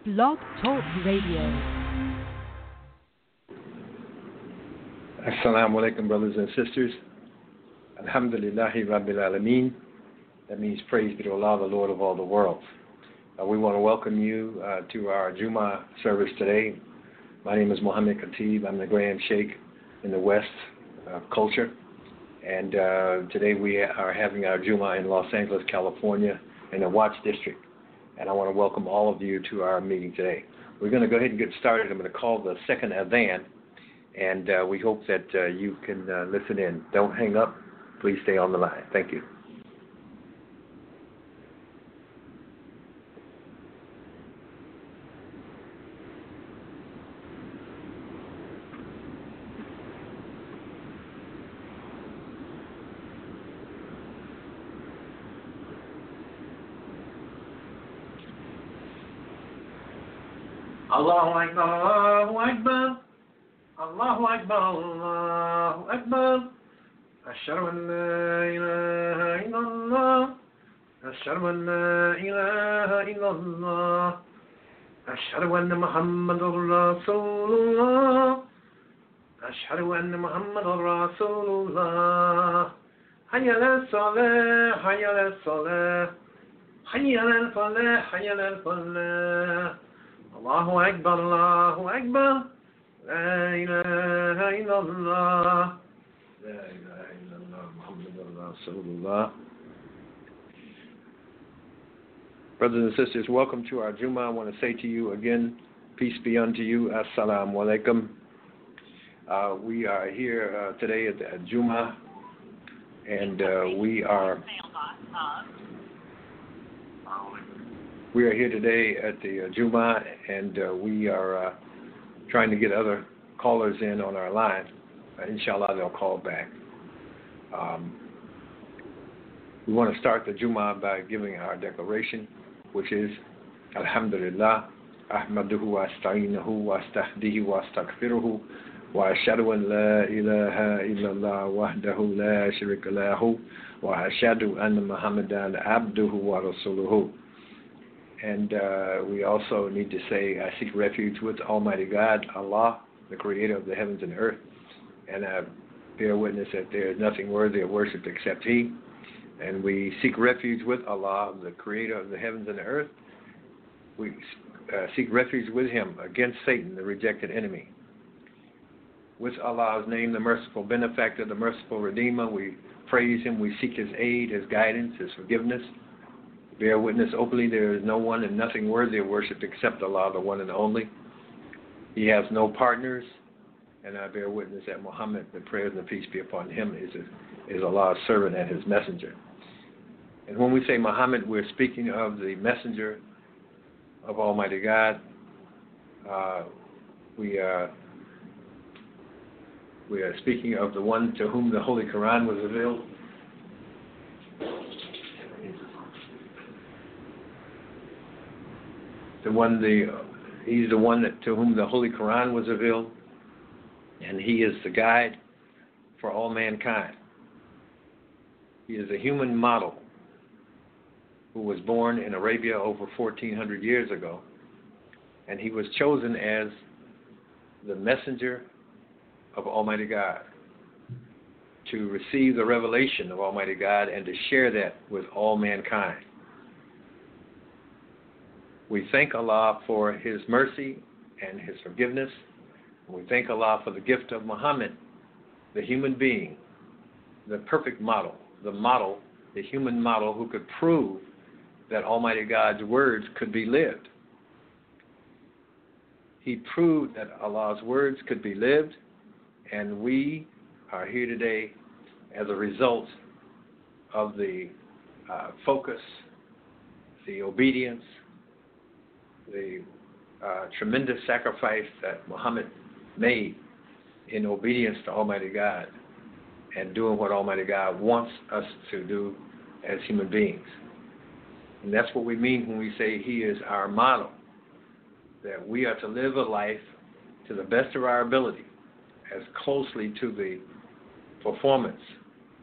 Blog Talk Radio. Assalamu alaikum, brothers and sisters. Alhamdulillahi Rabbil Alameen. That means praise be to Allah, the Lord of all the worlds. We want to welcome you to our Jummah service today. My name is Muhammad Khatib. I'm the Grand Sheikh in the West culture. And today we are having our Jummah in Los Angeles, California, in the Watts District. And I want to welcome all of you to our meeting today. We're going to go ahead and get started. I'm going to call the second adhan, and we hope that you can listen in. Don't hang up. Please stay on the line. Thank you. Allahu Akbar, Allahu Akbar, Allahu Akbar, Allahu Akbar. Ashhadu an la ilaha illallah, Ashhadu an la ilaha illallah, Ashhadu anna Muhammadur Rasulullah, Ashhadu anna Muhammadur Rasulullah. Hayya ala salah, hayya ala salah, hayya ala falah, hayya ala falah. Allahu Akbar, Allahu Akbar, La ilaha illallah, La ilaha illallah, Muhammadur Rasulullah. Brothers and sisters, welcome to our Jummah. I want to say to you again, peace be unto you. Assalamu alaikum. We are here today at the Jummah, and we are here today at the Jummah, and we are trying to get other callers in on our line. Inshallah, they'll call back. We want to start the Jummah by giving our declaration, which is Alhamdulillah, Ahmaduhu wa asta'inuhu wa astahdihi wa astaghfiruhu wa ashhadu an la ilaha illallah wahdahu la sharika lahu wa ashhadu anna Muhammadan abduhu wa rasuluhu. And we also need to say, I seek refuge with Almighty God, Allah, the creator of the heavens and earth. And I bear witness that there is nothing worthy of worship except He. And we seek refuge with Allah, the creator of the heavens and the earth. We seek refuge with Him against Satan, the rejected enemy. With Allah's name, the merciful benefactor, the merciful redeemer, we praise Him. We seek His aid, His guidance, His forgiveness. Bear witness openly there is no one and nothing worthy of worship except Allah, the one and only. He has no partners, and I bear witness that Muhammad, the prayers and the peace be upon him, is Allah's servant and His messenger. And when we say Muhammad, we're speaking of the messenger of Almighty God. We are speaking of the one to whom the Holy Quran was revealed. He's the one to whom the Holy Quran was revealed, and He is the guide for all mankind. He is a human model who was born in Arabia over 1,400 years ago, and He was chosen as the messenger of Almighty God to receive the revelation of Almighty God and to share that with all mankind. We thank Allah for His mercy and His forgiveness. We thank Allah for the gift of Muhammad, the human being, the perfect model, the human model who could prove that Almighty God's words could be lived. He proved that Allah's words could be lived, and we are here today as a result of the focus, the obedience, the tremendous sacrifice that Muhammad made in obedience to Almighty God and doing what Almighty God wants us to do as human beings. And that's what we mean when we say He is our model, that we are to live a life to the best of our ability, as closely to the performance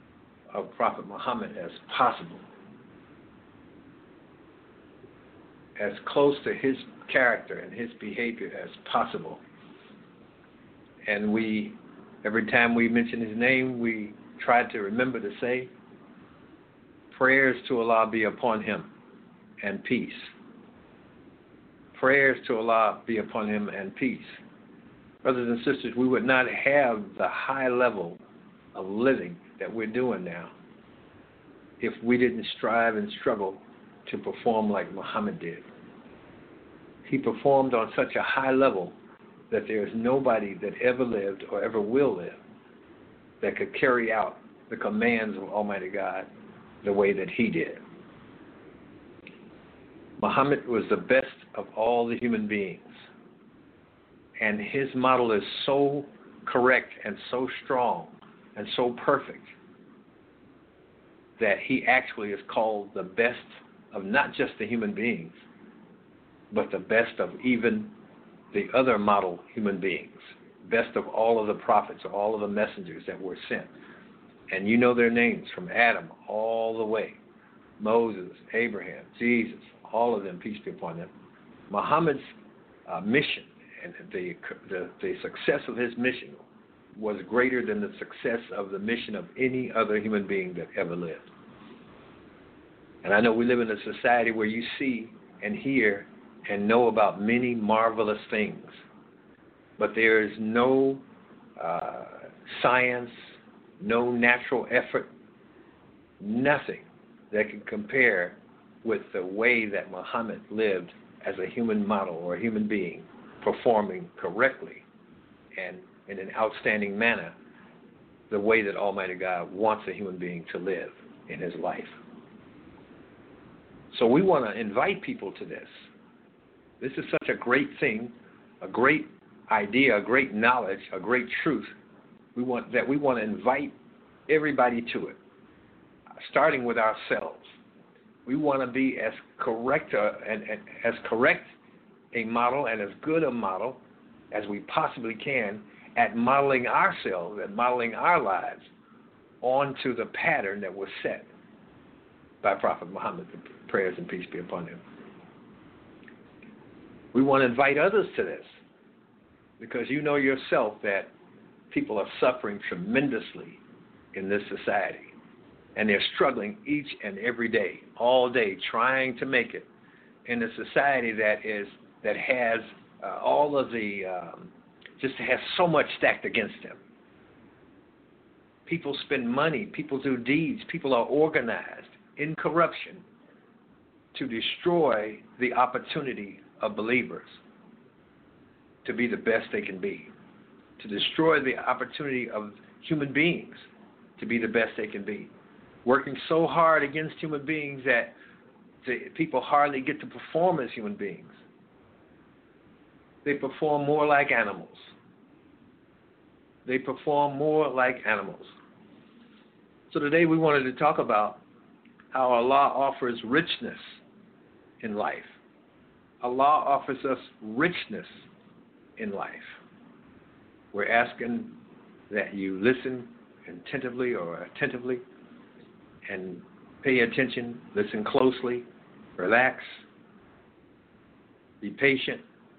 of Prophet Muhammad as possible. as close to his character and his behavior as possible. And every time we mention his name, we try to remember to say, prayers to Allah be upon him and peace. Prayers to Allah be upon him and peace. Brothers and sisters, we would not have the high level of living that we're doing now if we didn't strive and struggle to perform like Muhammad did. He performed on such a high level that there is nobody that ever lived or ever will live that could carry out the commands of Almighty God the way that he did. Muhammad was the best of all the human beings, and his model is so correct and so strong and so perfect that he actually is called the best of not just the human beings, but the best of even the other model human beings, best of all of the prophets, all of the messengers that were sent. And you know their names from Adam all the way. Moses, Abraham, Jesus, all of them, peace be upon them. Muhammad's mission and the success of his mission was greater than the success of the mission of any other human being that ever lived. And I know we live in a society where you see and hear and know about many marvelous things, but there is no science, no natural effort, nothing that can compare with the way that Muhammad lived as a human model or a human being, performing correctly and in an outstanding manner the way that Almighty God wants a human being to live in his life. So we want to invite people to this. This is such a great thing, a great idea, a great knowledge, a great truth. We want to invite everybody to it, starting with ourselves. We want to be as correct and as correct a model and as good a model as we possibly can at modeling ourselves, at modeling our lives onto the pattern that was set by Prophet Muhammad, prayers and peace be upon him. We want to invite others to this because you know yourself that people are suffering tremendously in this society, and they're struggling each and every day, all day, trying to make it in a society that has all of the just has so much stacked against them. People spend money, people do deeds, people are organized in corruption to destroy the opportunity of believers to be the best they can be, to destroy the opportunity of human beings to be the best they can be, working so hard against human beings that people hardly get to perform as human beings. They perform more like animals. They perform more like animals. So today we wanted to talk about how Allah offers richness in life. Allah offers us richness in life. We're asking that you listen attentively and pay attention, listen closely, relax, be patient,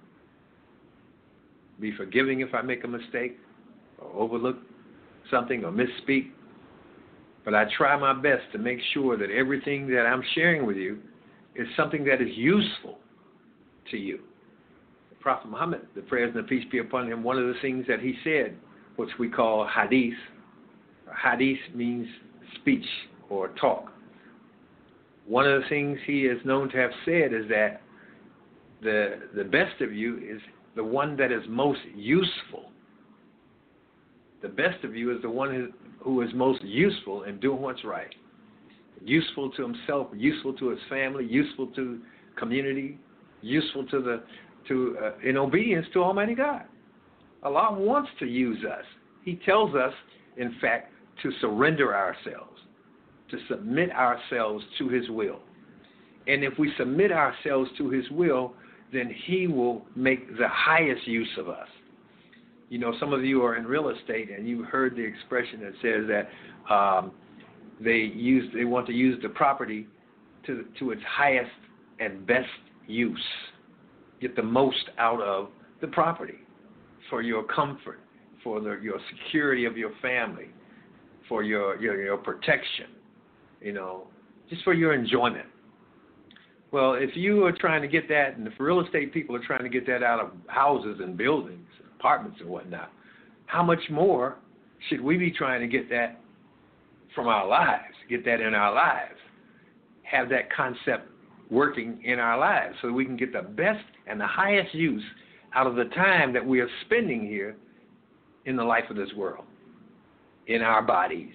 be forgiving if I make a mistake or overlook something or misspeak. But I try my best to make sure that everything that I'm sharing with you is something that is useful to you. The Prophet Muhammad, the prayers and the peace be upon him, one of the things that he said, which we call hadith. Hadith means speech or talk. One of the things he is known to have said is that the best of you is the one that is most useful. The best of you is the one who is most useful in doing what's right. Useful to himself, useful to his family, useful to community, useful in obedience to Almighty God. Allah wants to use us. He tells us, in fact, to surrender ourselves, to submit ourselves to his will. And if we submit ourselves to his will, then he will make the highest use of us. You know, some of you are in real estate, and you've heard the expression that says that they want to use the property to its highest and best use. Get the most out of the property for your comfort, for your security of your family, for your protection, just for your enjoyment. Well, if you are trying to get that, and if real estate people are trying to get that out of houses and buildings, apartments and whatnot, how much more should we be trying to get that from our lives, get that in our lives, have that concept working in our lives so that we can get the best and the highest use out of the time that we are spending here in the life of this world, in our bodies.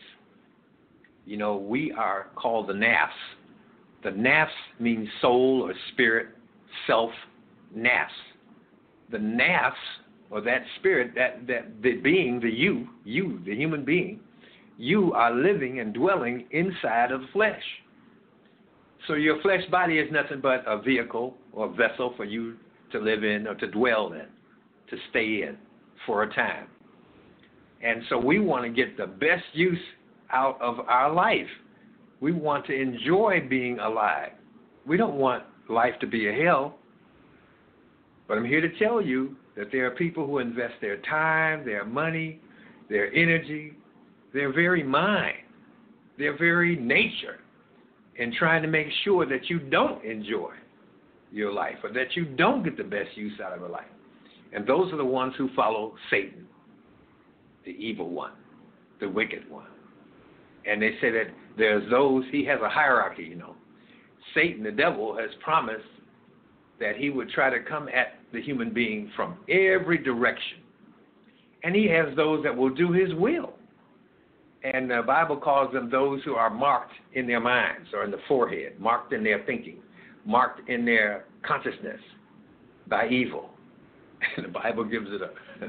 We are called the nafs. The nafs means soul or spirit, self, nafs. The nafs, or that spirit, that the being, the you, the human being, you are living and dwelling inside of the flesh. So your flesh body is nothing but a vehicle or a vessel for you to live in or to dwell in, to stay in for a time. And so we want to get the best use out of our life. We want to enjoy being alive. We don't want life to be a hell. But I'm here to tell you that there are people who invest their time, their money, their energy, their very mind, their very nature in trying to make sure that you don't enjoy your life or that you don't get the best use out of your life. And those are the ones who follow Satan, the evil one, the wicked one. And they say that there's those, he has a hierarchy, Satan, the devil, has promised that he would try to come at the human being from every direction. And he has those that will do his will. And the Bible calls them those who are marked in their minds or in the forehead, marked in their thinking, marked in their consciousness by evil. And the Bible gives it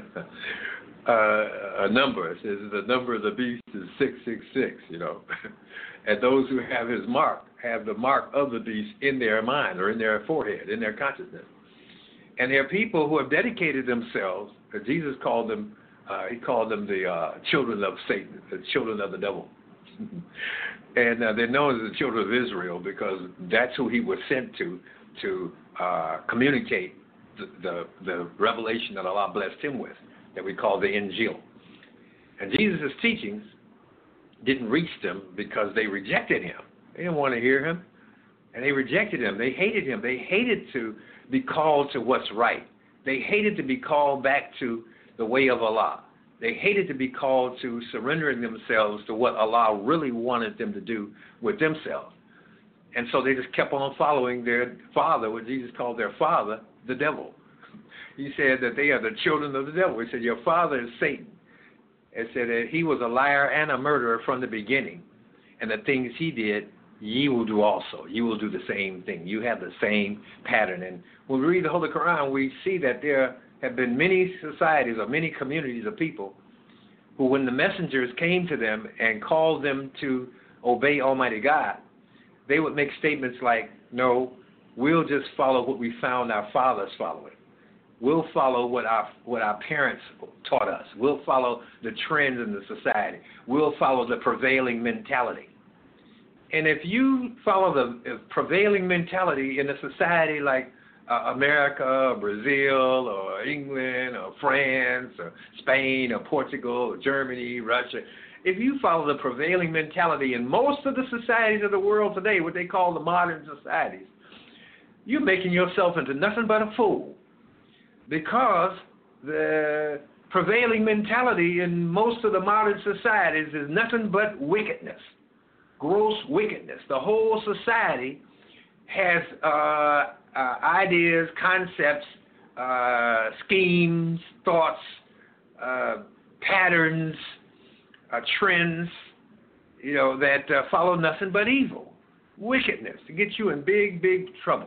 a number. It says the number of the beast is 666, And those who have his mark have the mark of the beast in their mind or in their forehead, in their consciousness. And there are people who have dedicated themselves, Jesus called them, he called them the children of Satan, the children of the devil. And they're known as the children of Israel because that's who he was sent to communicate the revelation that Allah blessed him with, that we call the Injil. And Jesus' teachings didn't reach them because they rejected him. They didn't want to hear him, and they rejected him. They hated him. They hated to be called to what's right. They hated to be called back to the way of Allah. They hated to be called to surrendering themselves to what Allah really wanted them to do with themselves. And so they just kept on following their father, what Jesus called their father, the devil. He said that they are the children of the devil. He said, your father is Satan. It said that he was a liar and a murderer from the beginning. And the things he did, ye will do also. You will do the same thing. You have the same pattern. And when we read the Holy Quran, we see that there have been many societies or many communities of people who, when the messengers came to them and called them to obey Almighty God, they would make statements like, no, we'll just follow what we found our fathers following. We'll follow what our parents taught us. We'll follow the trends in the society. We'll follow the prevailing mentality. And if you follow the prevailing mentality in a society like America, or Brazil, or England, or France, or Spain, or Portugal, or Germany, Russia, if you follow the prevailing mentality in most of the societies of the world today, what they call the modern societies, you're making yourself into nothing but a fool. Because the prevailing mentality in most of the modern societies is nothing but wickedness, gross wickedness. The whole society has ideas, concepts, schemes, thoughts, patterns, trends, that follow nothing but evil, wickedness, to get you in big, big trouble.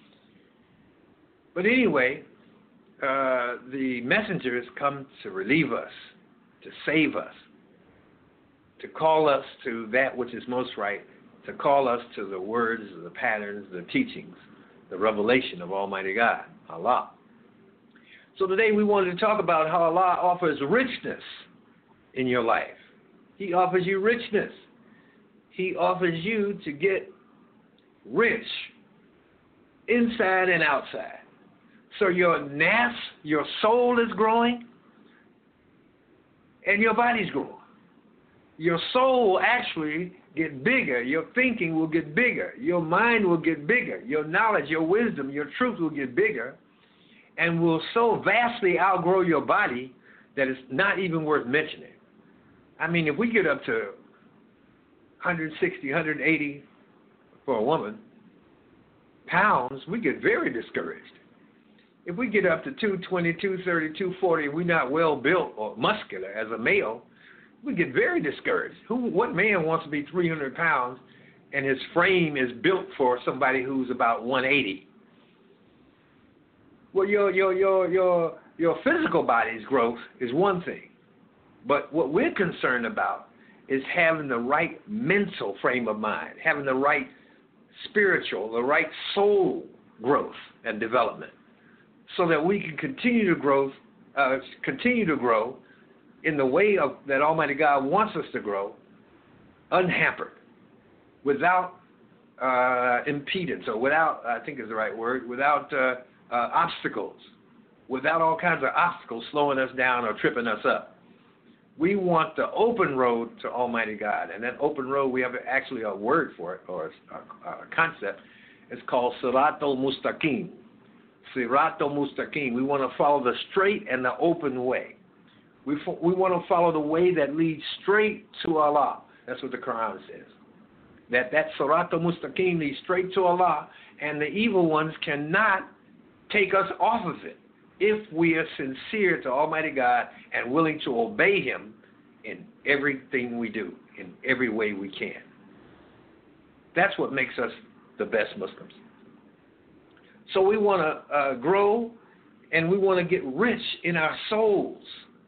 But anyway, the messengers come to relieve us, to save us, to call us to that which is most right, to call us to the words, the patterns, the teachings, the revelation of Almighty God, Allah. So today we wanted to talk about how Allah offers richness in your life. He offers you richness. He offers you to get rich inside and outside. So your nafs, your soul is growing, and your body's growing. Your soul will actually get bigger. Your thinking will get bigger. Your mind will get bigger. Your knowledge, your wisdom, your truth will get bigger, and will so vastly outgrow your body that it's not even worth mentioning. I mean, if we get up to 160, 180 for a woman pounds, we get very discouraged. If we get up to 220, 230, 240, we're not well built or muscular as a male, we get very discouraged. What man wants to be 300 pounds and his frame is built for somebody who's about 180? Well, your physical body's growth is one thing, but what we're concerned about is having the right mental frame of mind, having the right spiritual, the right soul growth and development, so that we can continue to grow in the way that Almighty God wants us to grow, unhampered, without impedance, or without, I think is the right word, without obstacles, without all kinds of obstacles slowing us down or tripping us up. We want the open road to Almighty God, and that open road, we have actually a word for it, or a concept. It's called Siratul Mustaqim. Siratul Mustaqim. We want to follow the straight and the open way. We want to follow the way that leads straight to Allah. That's what the Quran says. That Siratul Mustaqim leads straight to Allah, and the evil ones cannot take us off of it if we are sincere to Almighty God and willing to obey Him in everything we do, in every way we can. That's what makes us the best Muslims. So we want to grow, and we want to get rich in our souls.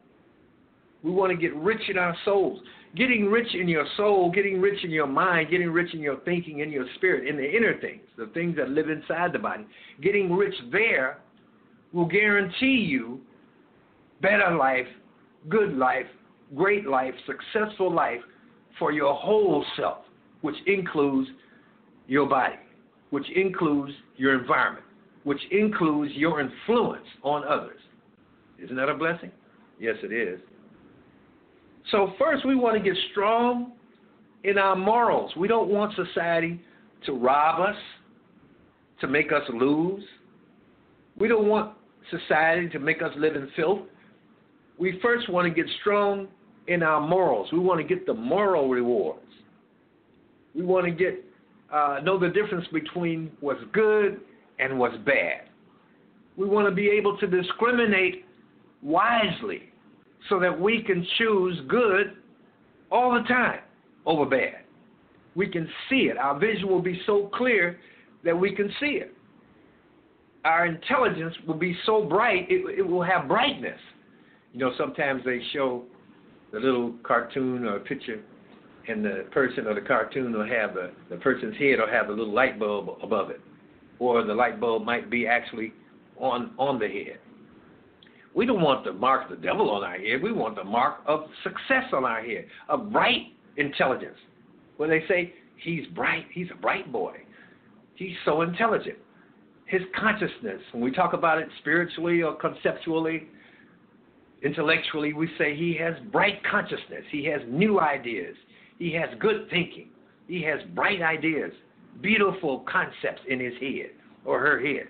We want to get rich in our souls. Getting rich in your soul, getting rich in your mind, getting rich in your thinking, in your spirit, in the inner things, the things that live inside the body. Getting rich there will guarantee you better life, good life, great life, successful life for your whole self, which includes your body, which includes your environment, which includes your influence on others. Isn't that a blessing? Yes, it is. So first, we want to get strong in our morals. We don't want society to rob us, to make us lose. We don't want society to make us live in filth. We first want to get strong in our morals. We want to get the moral rewards. We want to get know the difference between what's good and what's bad. We want to be able to discriminate wisely so that we can choose good all the time over bad. We can see it. Our vision will be so clear that we can see it. Our intelligence will be so bright, it will have brightness. You know, sometimes they show the little cartoon or picture, and the person or the cartoon will have the person's head will have a little light bulb above it, or the light bulb might be actually on the head. We don't want the mark of the devil on our head. We want the mark of success on our head, of bright intelligence. When they say, he's bright, he's a bright boy. He's so intelligent. His consciousness, when we talk about it spiritually or conceptually, intellectually, we say he has bright consciousness. He has new ideas. He has good thinking. He has bright ideas, beautiful concepts in his head or her head.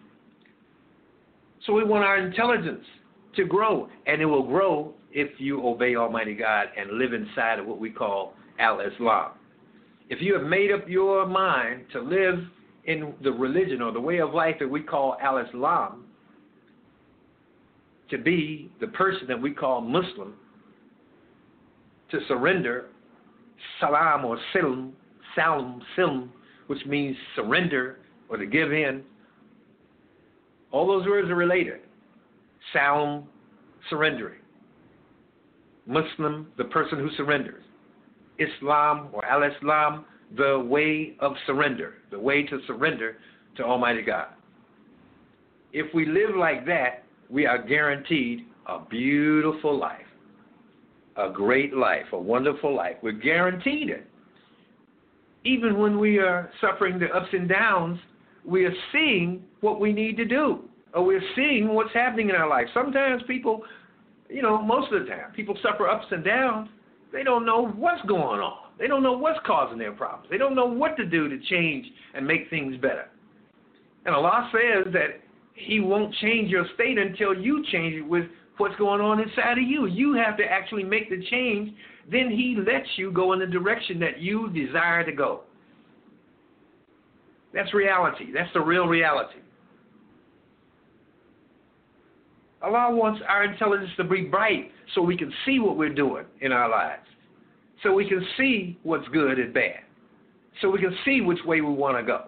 So we want our intelligence to grow, and it will grow if you obey Almighty God and live inside of what we call Al-Islam. If you have made up your mind to live in the religion or the way of life that we call Al-Islam, to be the person that we call Muslim, to surrender, salam or silm, which means surrender or to give in. All those words are related. Salam, surrendering. Muslim, the person who surrenders. Islam or Al-Islam, the way of surrender, the way to surrender to Almighty God. If we live like that, we are guaranteed a beautiful life, a great life, a wonderful life. We're guaranteed it. Even when we are suffering the ups and downs we are seeing what we need to do, or we're seeing what's happening in our life. Sometimes people, most of the time, people suffer ups and downs. They don't know what's going on. They don't know what's causing their problems. They don't know what to do to change and make things better. And Allah says that He won't change your state until you change it with what's going on inside of you. You have to actually make the change. Then He lets you go in the direction that you desire to go. That's reality. That's the real reality. Allah wants our intelligence to be bright so we can see what we're doing in our lives, so we can see what's good and bad, so we can see which way we want to go.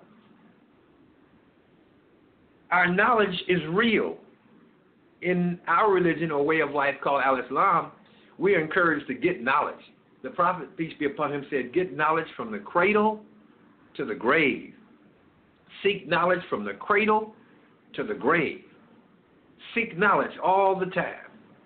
Our knowledge is real. In our religion or way of life called Al-Islam, we are encouraged to get knowledge. The Prophet, peace be upon him, said, get knowledge from the cradle to the grave. Seek knowledge from the cradle to the grave. Seek knowledge all the time.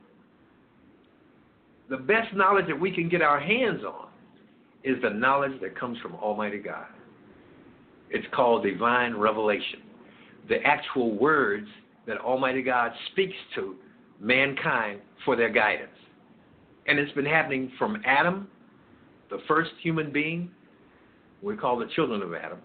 The best knowledge that we can get our hands on is the knowledge that comes from Almighty God. It's called divine revelation. The actual words that Almighty God speaks to mankind for their guidance. And it's been happening from Adam, the first human being, we call the children of Adam.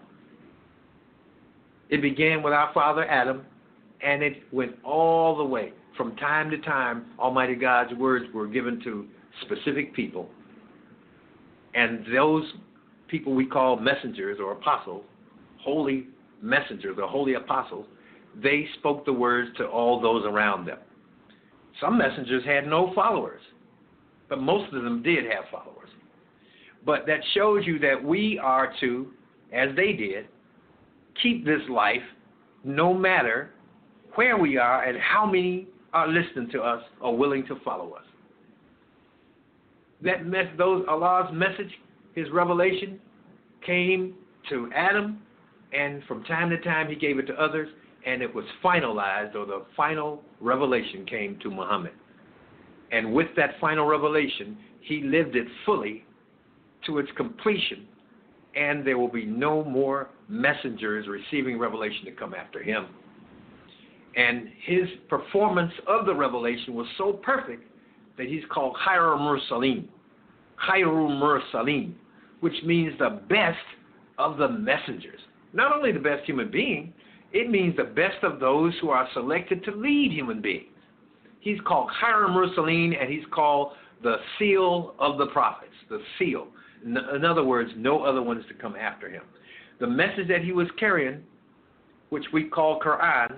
It began with our father Adam, and it went all the way. From time to time, Almighty God's words were given to specific people. And those people we call messengers or apostles, holy messengers or holy apostles, they spoke the words to all those around them. Some messengers had no followers, but most of them did have followers. But that shows you that we are to, as they did, keep this life no matter where we are and how many are listening to us or willing to follow us. Allah's message, His revelation, came to Adam, and from time to time He gave it to others, and it was finalized, or the final revelation came to Muhammad. And with that final revelation, he lived it fully to its completion, and there will be no more messengers receiving revelation to come after him. And his performance of the revelation was so perfect that he's called Khairul Mursaleen. Khairul Mursaleen, which means the best of the messengers. Not only the best human being, it means the best of those who are selected to lead human beings. He's called Khairul Mursaleen, and he's called the seal of the prophets, the seal. In other words, no other ones to come after him. The message that he was carrying, which we call Quran,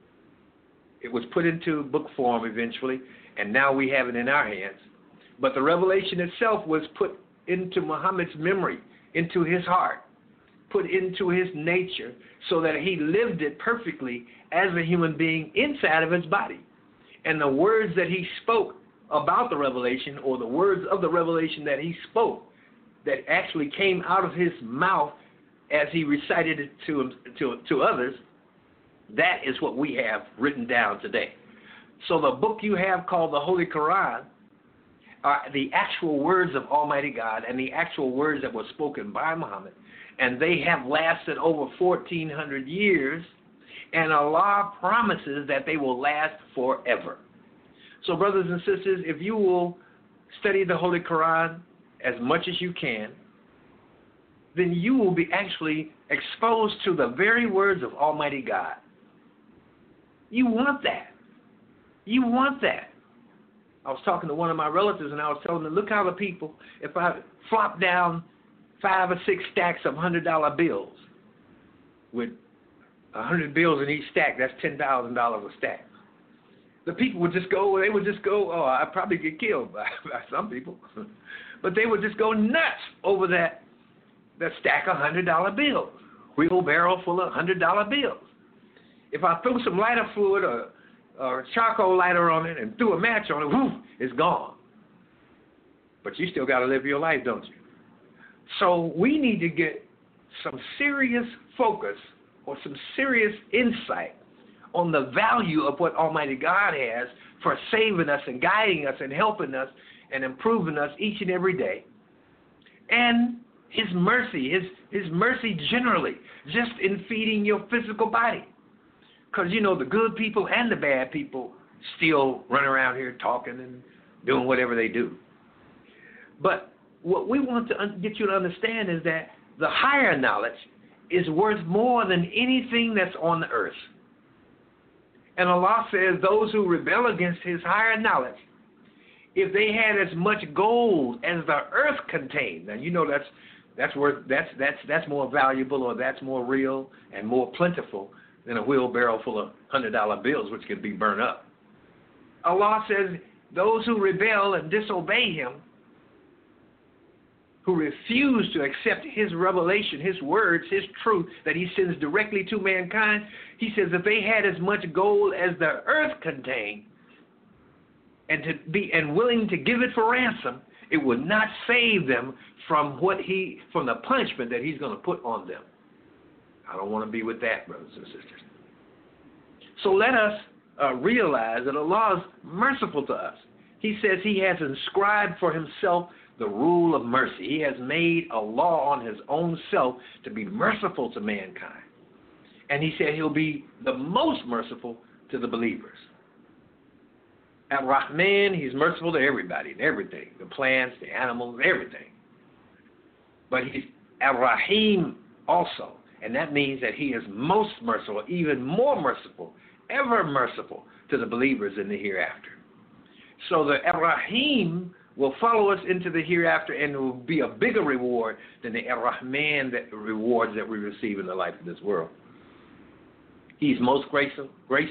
it was put into book form eventually, and now we have it in our hands. But the revelation itself was put into Muhammad's memory, into his heart, put into his nature, so that he lived it perfectly as a human being inside of his body. And the words that he spoke about the revelation, or the words of the revelation that he spoke, that actually came out of his mouth as he recited it to others, that is what we have written down today. So the book you have called the Holy Quran are the actual words of Almighty God and the actual words that were spoken by Muhammad. And they have lasted over 1,400 years, and Allah promises that they will last forever. So brothers and sisters, if you will study the Holy Quran as much as you can, then you will be actually exposed to the very words of Almighty God. You want that. You want that. I was talking to one of my relatives, and I was telling them, look how the people, if I flop down 5 or 6 stacks of $100 bills, with 100 bills in each stack, that's $10,000 a stack. The people would just go, oh, I'd probably get killed by some people. But they would just go nuts over that stack of $100 bills, wheelbarrow full of $100 bills. If I threw some lighter fluid or charcoal lighter on it and threw a match on it, whoosh, it's gone. But you still got to live your life, don't you? So we need to get some serious focus or some serious insight on the value of what Almighty God has for saving us and guiding us and helping us and improving us each and every day. And His mercy, his mercy generally, just in feeding your physical body. Because, you know, the good people and the bad people still run around here talking and doing whatever they do. But what we want to get you to understand is that the higher knowledge is worth more than anything that's on the earth. And Allah says those who rebel against his higher knowledge, if they had as much gold as the earth contained, and you know that's more valuable, or that's more real and more plentiful than a wheelbarrow full of $100 bills, which can be burned up. Allah says those who rebel and disobey him, who refuse to accept his revelation, his words, his truth that he sends directly to mankind, he says if they had as much gold as the earth contained and willing to give it for ransom, it would not save them from the punishment that he's going to put on them. I don't want to be with that, brothers and sisters. So let us realize that Allah is merciful to us. He says he has inscribed for himself the rule of mercy. He has made a law on his own self to be merciful to mankind. And he said he'll be the most merciful to the believers. Ar-Rahman, he's merciful to everybody and everything, the plants, the animals, everything. But he's Ar-Rahim also, and that means that he is most merciful, even more merciful, ever merciful to the believers in the hereafter. So the Ar-Rahim will follow us into the hereafter, and it will be a bigger reward than the Ar-Rahman rewards that we receive in the life of this world. He's most gracious,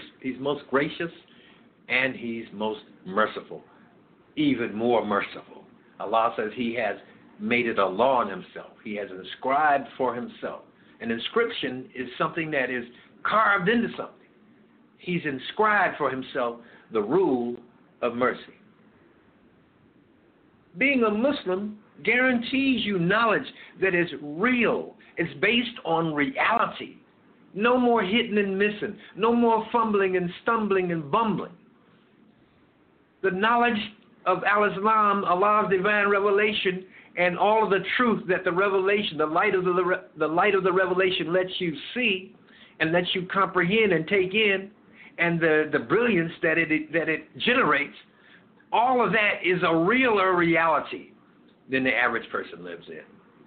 and he's most merciful, even more merciful. Allah says he has made it a law on himself. He has inscribed for himself. An inscription is something that is carved into something. He's inscribed for himself the rule of mercy. Being a Muslim guarantees you knowledge that is real. It's based on reality. No more hitting and missing. No more fumbling and stumbling and bumbling. The knowledge of Al-Islam, Allah's divine revelation, and all of the truth that the revelation, the light of the revelation lets you see and lets you comprehend and take in, and the brilliance that it generates, all of that is a realer reality than the average person lives in.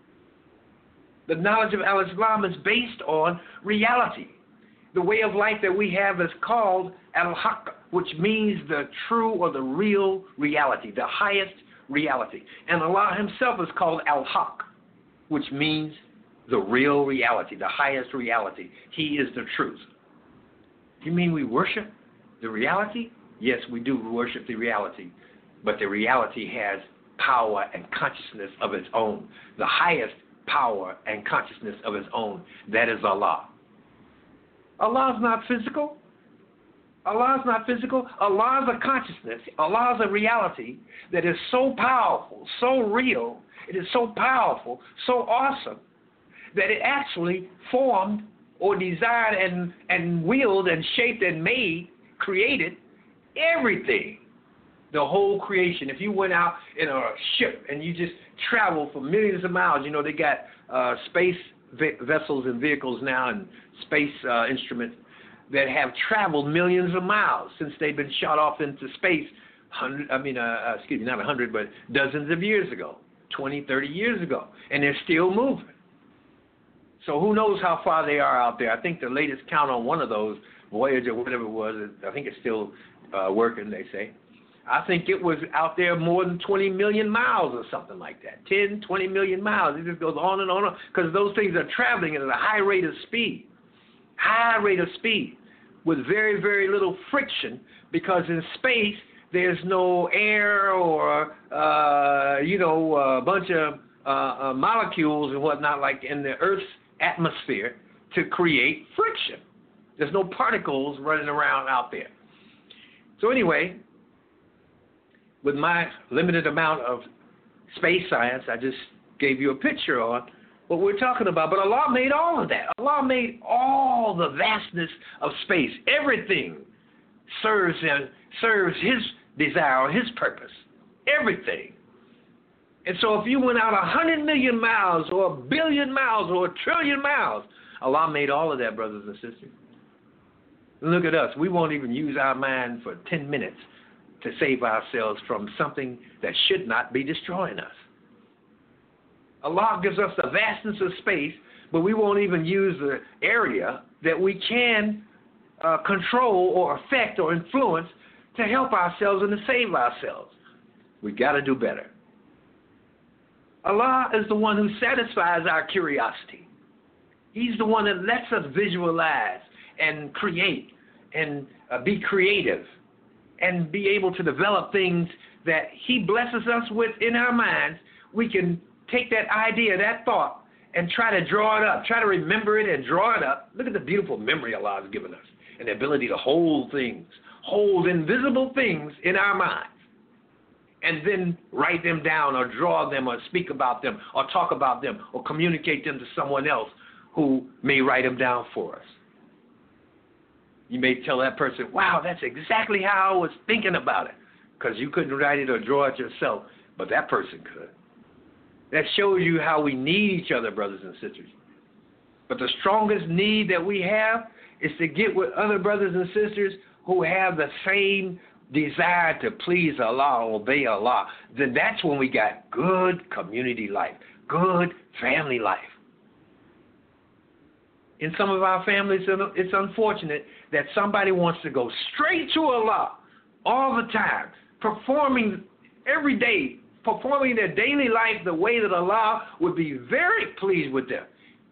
The knowledge of Al-Islam is based on reality. The way of life that we have is called Al-Haqq, which means the true or the real reality, the highest reality. And Allah himself is called Al-Haqq, which means the real reality, the highest reality. He is the truth. You mean we worship the reality? Yes, we do worship the reality, but the reality has power and consciousness of its own. The highest power and consciousness of its own, that is Allah. Allah is not physical. Allah is not physical. Allah is a consciousness. Allah is a reality that is so powerful, so real, it is so powerful, so awesome, that it actually formed or desired and willed and shaped and made, created everything, the whole creation. If you went out in a ship and you just traveled for millions of miles, you know, they got space vessels and vehicles now and space instruments that have traveled millions of miles since they've been shot off into space, not 100, but dozens of years ago, 20, 30 years ago, and they're still moving. So who knows how far they are out there. I think the latest count on one of those, Voyager, whatever it was, I think it's still working, they say. I think it was out there more than 20 million miles or something like that, 10, 20 million miles. It just goes on and on, because those things are traveling at a high rate of speed with very, very little friction, because in space there's no air or, a bunch of molecules and whatnot like in the Earth's atmosphere to create friction. There's no particles running around out there. So anyway, with my limited amount of space science, I just gave you a picture on what we're talking about. But Allah made all of that. Allah made all the vastness of space. Everything serves His desire or His purpose. Everything. And so if you went out 100 million miles or 1 billion miles or 1 trillion miles, Allah made all of that, brothers and sisters. Look at us. We won't even use our mind for 10 minutes to save ourselves from something that should not be destroying us. Allah gives us the vastness of space, but we won't even use the area that we can control or affect or influence to help ourselves and to save ourselves. We got to do better. Allah is the one who satisfies our curiosity. He's the one that lets us visualize and create and be creative and be able to develop things that He blesses us with in our minds. We can take that idea, that thought, and try to draw it up, try to remember it and draw it up. Look at the beautiful memory Allah has given us and the ability to hold things, hold invisible things in our minds, and then write them down or draw them or speak about them or talk about them or communicate them to someone else who may write them down for us. You may tell that person, wow, that's exactly how I was thinking about it, because you couldn't write it or draw it yourself, but that person could. That shows you how we need each other, brothers and sisters. But the strongest need that we have is to get with other brothers and sisters who have the same desire to please Allah, obey Allah. Then that's when we got good community life, good family life. In some of our families, it's unfortunate that somebody wants to go straight to Allah all the time, performing every day, performing their daily life the way that Allah would be very pleased with them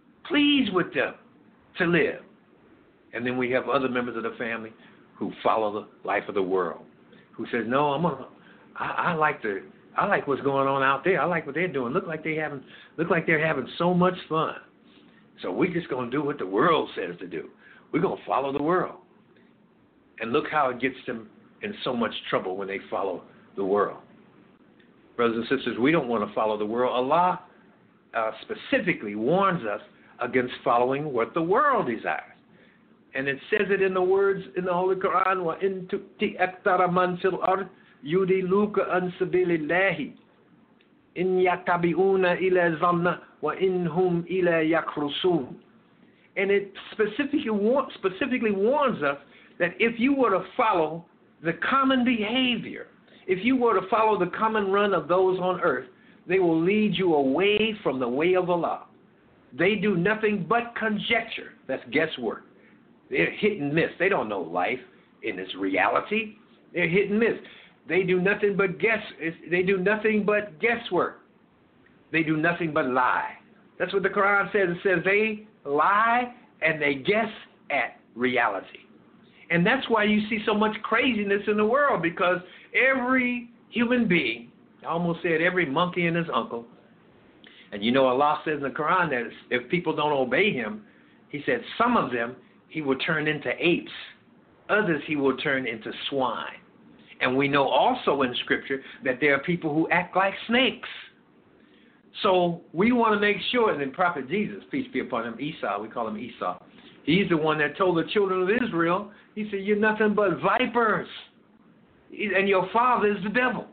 to live. And then we have other members of the family who follow the life of the world, who says, no, I like what's going on out there. I like what they're doing. Look like they're having so much fun. So we're just going to do what the world says to do. We're going to follow the world. And look how it gets them in so much trouble when they follow the world. Brothers and sisters, we don't want to follow the world. Allah specifically warns us against following what the world desires. And it says it in the words in the Holy Quran, وَإِن تُؤْتِ أَكْثَرَ مَنْ فِي الْأَرْضِ يُضِلُّوكَ عَنْ سَبِيلِ اللَّهِ إِنْ يَتَّبِعُونَ إِلَّا الظَّنَّ وَإِنْ هُمْ إِلَّا يَخْرُصُونَ. And it specifically warns us that if you were to follow the common behavior, if you were to follow the common run of those on earth, they will lead you away from the way of Allah. They do nothing but conjecture. That's guesswork. They're hit and miss. They don't know life in its reality. They're hit and miss. They do nothing but They do nothing but guesswork. They do nothing but lie. That's what the Quran says. It says they lie and they guess at reality. And that's why you see so much craziness in the world, because every human being, I almost said every monkey and his uncle, and you know Allah says in the Quran that if people don't obey Him, He said some of them He will turn into apes, others He will turn into swine. And we know also in Scripture that there are people who act like snakes. So we want to make sure, and then Prophet Jesus, peace be upon him, Esau, we call him Esau, he's the one that told the children of Israel, he said, you're nothing but vipers, and your father is the devil.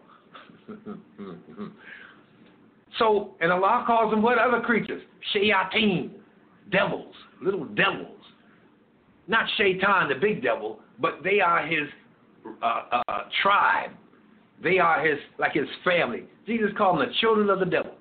So, and Allah calls them what other creatures? Shayateen, devils, little devils. Not Shaitan, the big devil, but they are his tribe. They are his family. Jesus called them the children of the devil.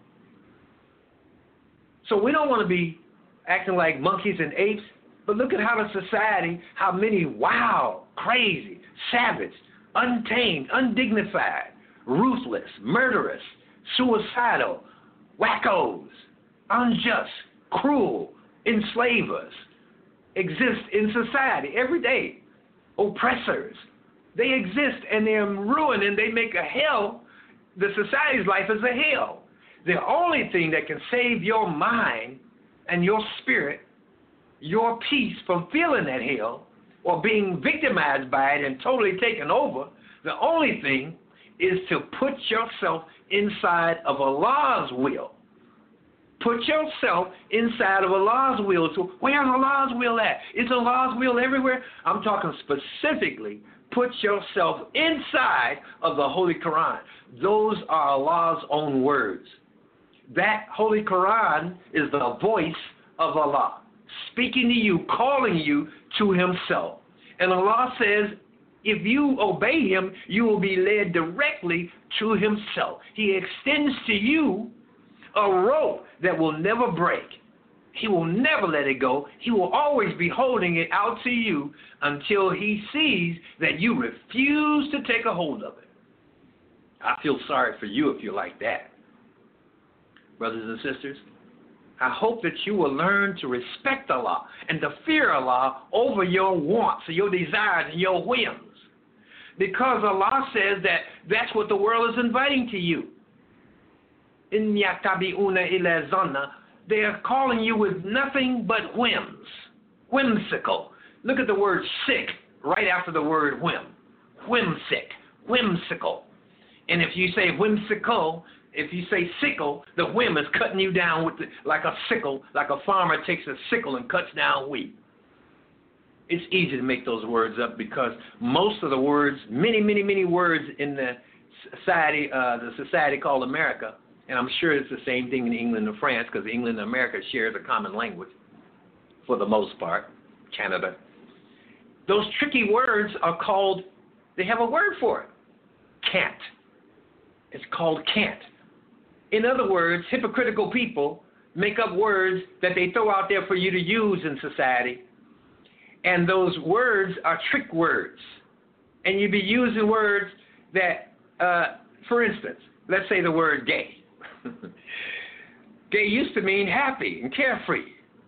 So we don't want to be acting like monkeys and apes, but look at how the society, how many wild, crazy, savage, untamed, undignified, ruthless, murderous, suicidal, wackos, unjust, cruel, enslavers exist in society every day. Oppressors. They exist and they're ruined and they make a hell. The society's life is a hell. The only thing that can save your mind and your spirit, your peace from feeling that hell or being victimized by it and totally taken over, the only thing is to put yourself inside of Allah's will. Put yourself inside of Allah's will. So where's Allah's will at? Is Allah's will everywhere? I'm talking specifically Put yourself inside of the Holy Quran. Those are Allah's own words. That Holy Quran is the voice of Allah, speaking to you, calling you to himself. And Allah says, if you obey him, you will be led directly to himself. He extends to you a rope that will never break. He will never let it go. He will always be holding it out to you until he sees that you refuse to take a hold of it. I feel sorry for you if you're like that. Brothers and sisters, I hope that you will learn to respect Allah and to fear Allah over your wants, your desires, and your whims. Because Allah says that that's what the world is inviting to you. In yatabi'una ila zanna, they are calling you with nothing but whims, whimsical. Look at the word sick right after the word whim. Whimsic, whimsical. And if you say whimsical, if you say sickle, the whim is cutting you down with like a sickle, like a farmer takes a sickle and cuts down wheat. It's easy to make those words up because most of the words, many words in the society called America, and I'm sure it's the same thing in England and France because England and America shares a common language for the most part, Canada. Those tricky words are called, they have a word for it, can't. It's called can't. In other words, hypocritical people make up words that they throw out there for you to use in society, and those words are trick words. And you'd be using words that, for instance, let's say the word gay. Gay used to mean happy and carefree.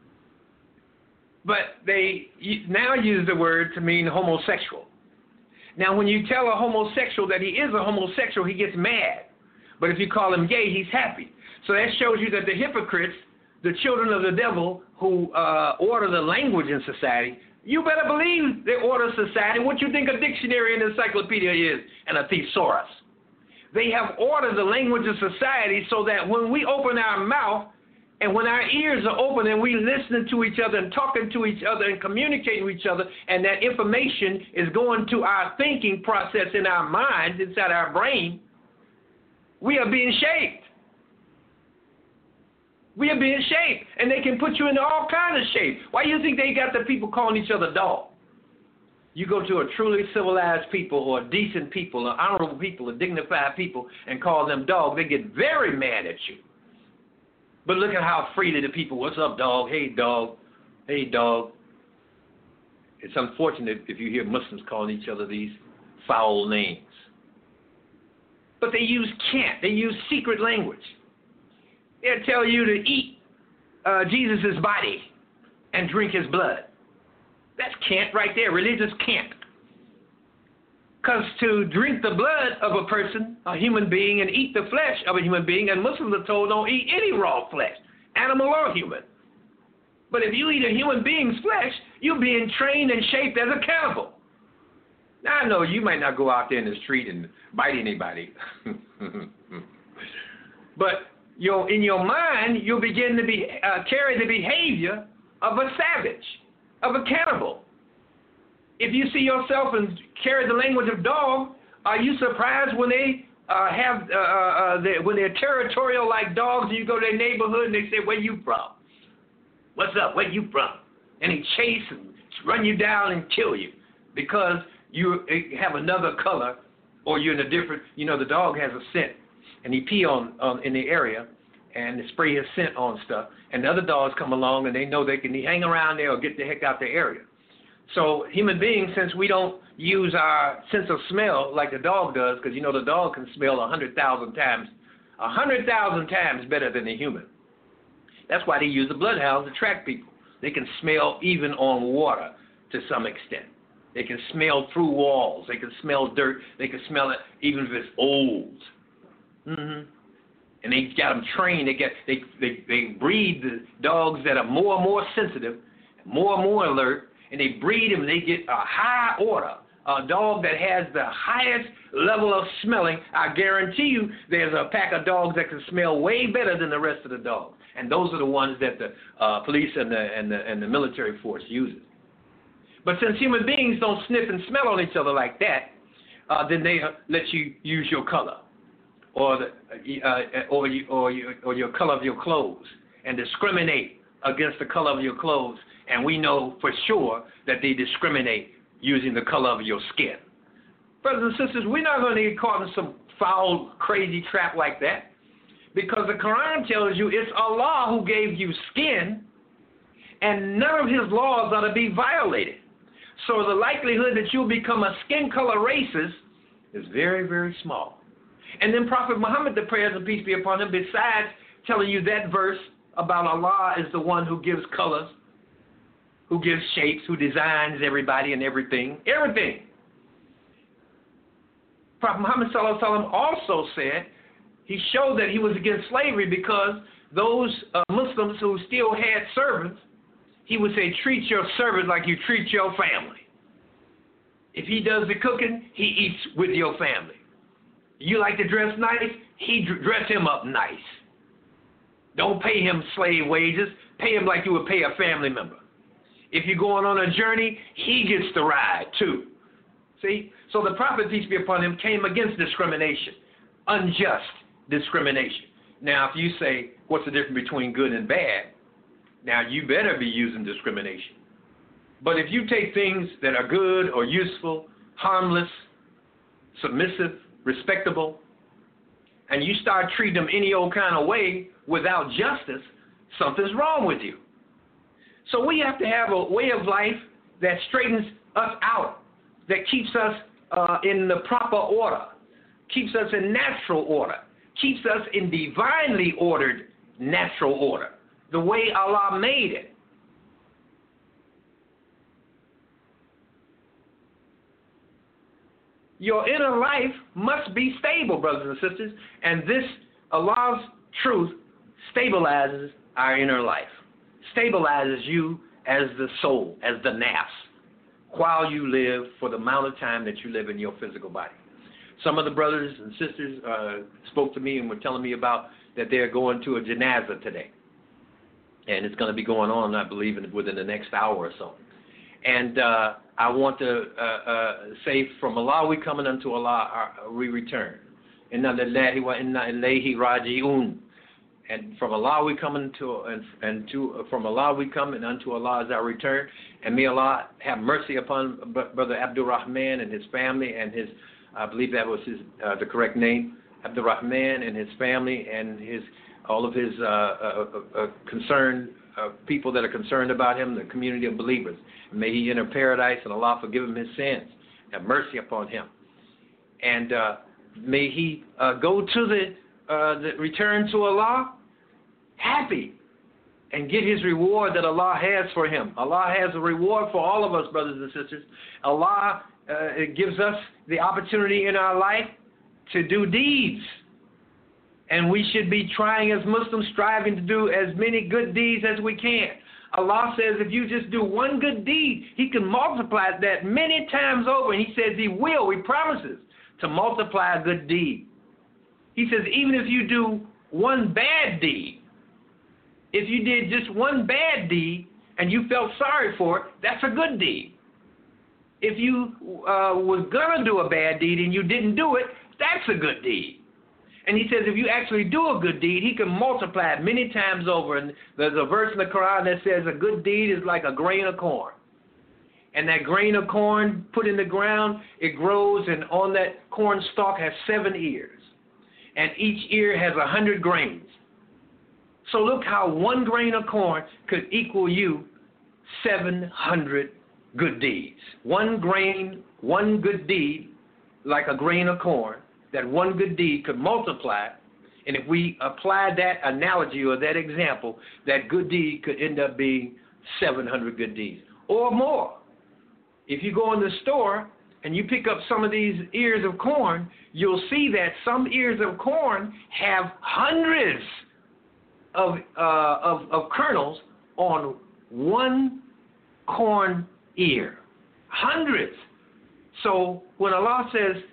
But they now use the word to mean homosexual. Now, when you tell a homosexual that he is a homosexual, he gets mad. But if you call him gay, he's happy. So that shows you that the hypocrites, the children of the devil who order the language in society, you better believe they order society. What you think a dictionary and encyclopedia is and a thesaurus? They have ordered the language of society so that when we open our mouth and when our ears are open and we listening to each other and talking to each other and communicating with each other, and that information is going to our thinking process in our minds, inside our brain, we are being shaped. We are being shaped. And they can put you into all kinds of shape. Why do you think they got the people calling each other dog? You go to a truly civilized people or a decent people, or honorable people, or dignified people, and call them dog, they get very mad at you. But look at how freely the people, what's up, dog? Hey, dog. Hey, dog. It's unfortunate if you hear Muslims calling each other these foul names. But they use can't. They use secret language. They'll tell you to eat Jesus' body and drink his blood. That's can't right there, religious can't. Because to drink the blood of a person, a human being, and eat the flesh of a human being, and Muslims are told don't eat any raw flesh, animal or human. But if you eat a human being's flesh, you're being trained and shaped as a cannibal. Now, I know you might not go out there in the street and bite anybody. But in your mind, you'll begin to carry the behavior of a savage, of a cannibal. If you see yourself and carry the language of dog, are you surprised when they when they're territorial like dogs and you go to their neighborhood and they say, where you from? What's up? Where you from? And they chase and run you down and kill you because you have another color or you're in a different, the dog has a scent and he pee on in the area and they spray his scent on stuff, and the other dogs come along and they know they can hang around there or get the heck out the area. So human beings, since we don't use our sense of smell like the dog does, because the dog can smell 100,000 times better than the human. That's why they use the bloodhounds to track people. They can smell even on water to some extent. They can smell through walls. They can smell dirt. They can smell it even if it's old. And they got them trained. They breed the dogs that are more and more sensitive, more and more alert, and they breed them and they get a high order. A dog that has the highest level of smelling, I guarantee you there's a pack of dogs that can smell way better than the rest of the dogs. And those are the ones that the police and the military force uses. But since human beings don't sniff and smell on each other like that, then they let you use your color or your color of your clothes and discriminate against the color of your clothes. And we know for sure that they discriminate using the color of your skin. Brothers and sisters, we're not going to get caught in some foul, crazy trap like that, because the Quran tells you it's Allah who gave you skin, and none of his laws are to be violated. So the likelihood that you'll become a skin color racist is very, very small. And then Prophet Muhammad, the prayers and peace be upon him, besides telling you that verse about Allah is the one who gives colors, who gives shapes, who designs everybody and everything. Prophet Muhammad sallallahu alaihi wasallam also said, he showed that he was against slavery because those Muslims who still had servants, he would say, treat your servants like you treat your family. If he does the cooking, he eats with your family. You like to dress nice, dress him up nice. Don't pay him slave wages. Pay him like you would pay a family member. If you're going on a journey, he gets to ride too. See? So the Prophet, peace be upon him, came against discrimination, unjust discrimination. Now, if you say, what's the difference between good and bad? Now, you better be using discrimination. But if you take things that are good or useful, harmless, submissive, respectable, and you start treating them any old kind of way without justice, something's wrong with you. So we have to have a way of life that straightens us out, that keeps us in the proper order, keeps us in natural order, keeps us in divinely ordered natural order, the way Allah made it. Your inner life must be stable, brothers and sisters, and this Allah's truth stabilizes our inner life, stabilizes you as the soul, as the nafs, while you live for the amount of time that you live in your physical body. Some of the brothers and sisters spoke to me and were telling me about that they're going to a janazah today, and it's going to be going on, I believe, within the next hour or so. And I want to say, from Allah we come and unto Allah we return. Inna lillahi wa inna ilayhi raji'un. And from Allah we come from Allah we come, and unto Allah is our return. And may Allah have mercy upon Brother Abdul Rahman and his family and his, I believe that was his the correct name, Abdul Rahman and his family and all of his concerned people that are concerned about him, the community of believers. May he enter paradise and Allah forgive him his sins. Have mercy upon him. And may he go to the return to Allah happy and get his reward that Allah has for him. Allah has a reward for all of us, brothers and sisters. Allah gives us the opportunity in our life to do deeds. And we should be trying as Muslims, striving to do as many good deeds as we can. Allah says if you just do one good deed, he can multiply that many times over. And he says he promises to multiply a good deed. He says even if you do one bad deed, if you did just one bad deed and you felt sorry for it, that's a good deed. If you was going to do a bad deed and you didn't do it, that's a good deed. And he says if you actually do a good deed, he can multiply it many times over. And there's a verse in the Quran that says a good deed is like a grain of corn. And that grain of corn put in the ground, it grows, and on that corn stalk has 7 ears. And each ear has 100 grains. So look how one grain of corn could equal you 700 good deeds. One grain, one good deed, like a grain of corn, that one good deed could multiply. And if we apply that analogy or that example, that good deed could end up being 700 good deeds or more. If you go in the store and you pick up some of these ears of corn, you'll see that some ears of corn have hundreds of kernels on one corn ear. Hundreds. So when Allah says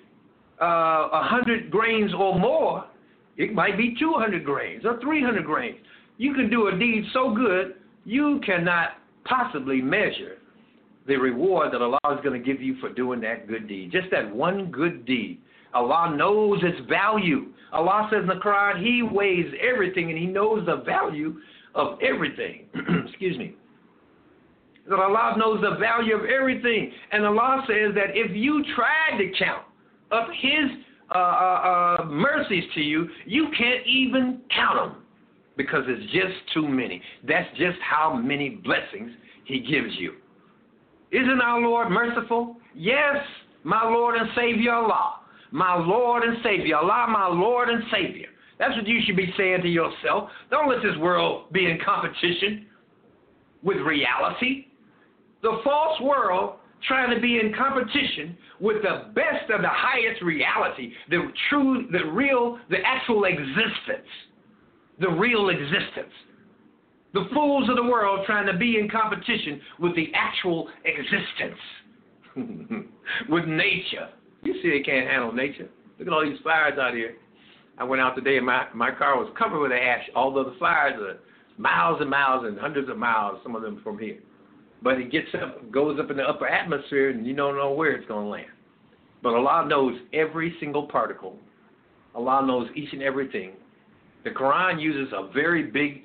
100 grains or more, it might be 200 grains or 300 grains. You can do a deed so good you cannot possibly measure the reward that Allah is going to give you for doing that good deed. Just that one good deed. Allah knows its value. Allah says in the Quran, He weighs everything and He knows the value of everything. Excuse me. That Allah knows the value of everything. And Allah says that if you tried to count up His mercies to you, you can't even count them because it's just too many. That's just how many blessings He gives you. Isn't our Lord merciful? Yes, my Lord and Savior Allah. My Lord and Savior. Allah, my Lord and Savior. That's what you should be saying to yourself. Don't let this world be in competition with reality. The false world trying to be in competition with the best of the highest reality, the true, the real, the actual existence. The real existence. The fools of the world trying to be in competition with the actual existence. With nature. You see they can't handle nature. Look at all these fires out here. I went out today and my car was covered with ash, although the fires are miles and miles and hundreds of miles, some of them from here. But it goes up in the upper atmosphere and you don't know where it's going to land. But Allah knows every single particle. Allah knows each and everything. The Quran uses a very big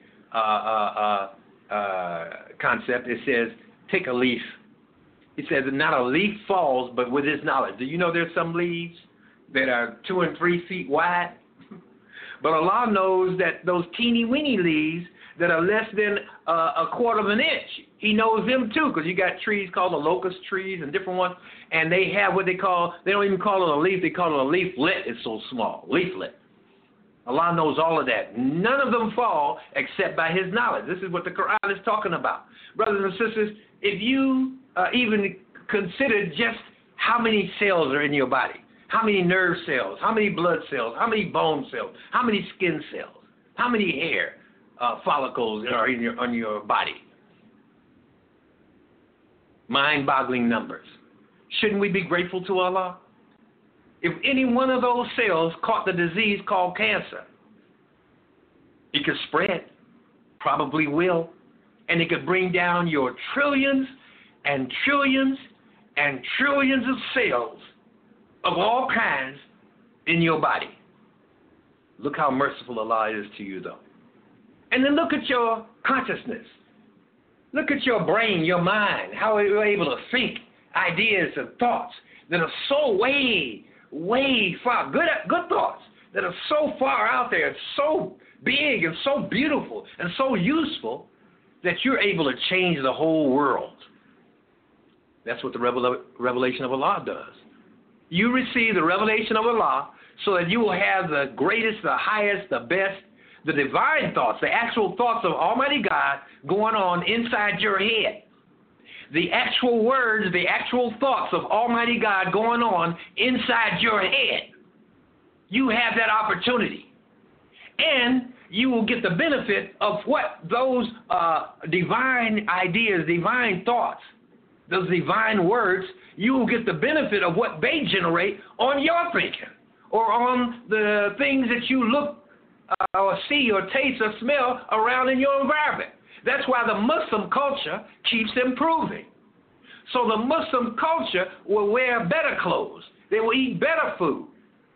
concept. It says, take a leaf. It says that not a leaf falls, but with His knowledge. Do you know there's some leaves that are 2 and 3 feet wide? But Allah knows that those teeny weeny leaves that are less than a quarter of an inch, He knows them too, because you got trees called the locust trees and different ones, and they have what they don't even call it a leaf, they call it a leaflet. It's so small, leaflet. Allah knows all of that. None of them fall except by His knowledge. This is what the Quran is talking about. Brothers and sisters, if you even consider just how many cells are in your body, how many nerve cells, how many blood cells, how many bone cells, how many skin cells, how many hair follicles are on your body. Mind-boggling numbers. Shouldn't we be grateful to Allah? If any one of those cells caught the disease called cancer, it could spread, probably will, and it could bring down your trillions and trillions and trillions of cells of all kinds in your body. Look how merciful Allah is to you, though. And then look at your consciousness. Look at your brain, your mind, how you're able to think ideas and thoughts that are so way far, good thoughts that are so far out there, and so big and so beautiful and so useful that you're able to change the whole world. That's what the revelation of Allah does. You receive the revelation of Allah so that you will have the greatest, the highest, the best, the divine thoughts, the actual thoughts of Almighty God going on inside your head. The actual words, the actual thoughts of Almighty God going on inside your head. You have that opportunity. And you will get the benefit of what those divine ideas, divine thoughts, those divine words, you will get the benefit of what they generate on your thinking or on the things that you look or see or taste or smell around in your environment. That's why the Muslim culture keeps improving. So the Muslim culture will wear better clothes. They will eat better food.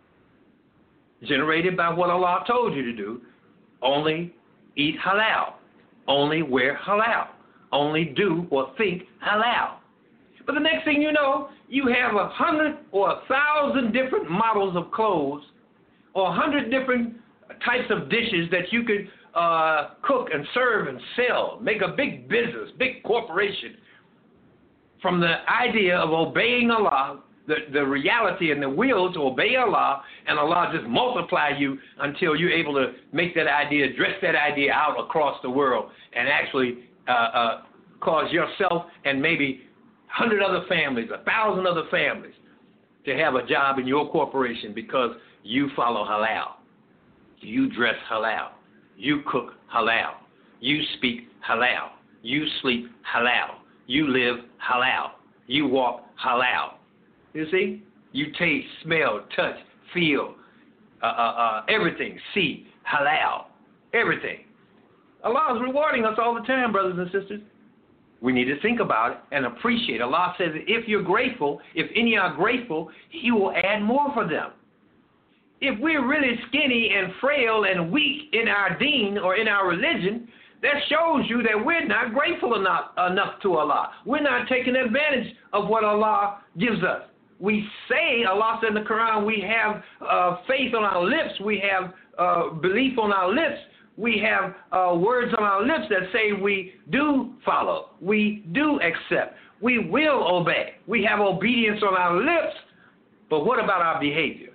Generated by what Allah told you to do. Only eat halal. Only wear halal. Only do or think halal. But the next thing you know, you have 100 or 1,000 different models of clothes or 100 different types of dishes that you could cook and serve and sell. Make a big business, big corporation from the idea of obeying Allah, the reality and the will to obey Allah, and Allah just multiply you until you're able to make that idea, dress that idea out across the world and actually cause yourself and maybe 100 other families, 1,000 other families to have a job in your corporation because you follow halal. You dress halal. You cook halal. You speak halal. You sleep halal. You live halal. You walk halal. You see? You taste, smell, touch, feel, everything, see, halal, everything. Allah is rewarding us all the time, brothers and sisters. We need to think about it and appreciate. Allah says if you're grateful, if any are grateful, He will add more for them. If we're really skinny and frail and weak in our deen or in our religion, that shows you that we're not grateful enough to Allah. We're not taking advantage of what Allah gives us. We say, Allah said in the Quran, we have faith on our lips, we have belief on our lips, we have words on our lips that say we do follow, we do accept, we will obey. We have obedience on our lips, but what about our behavior?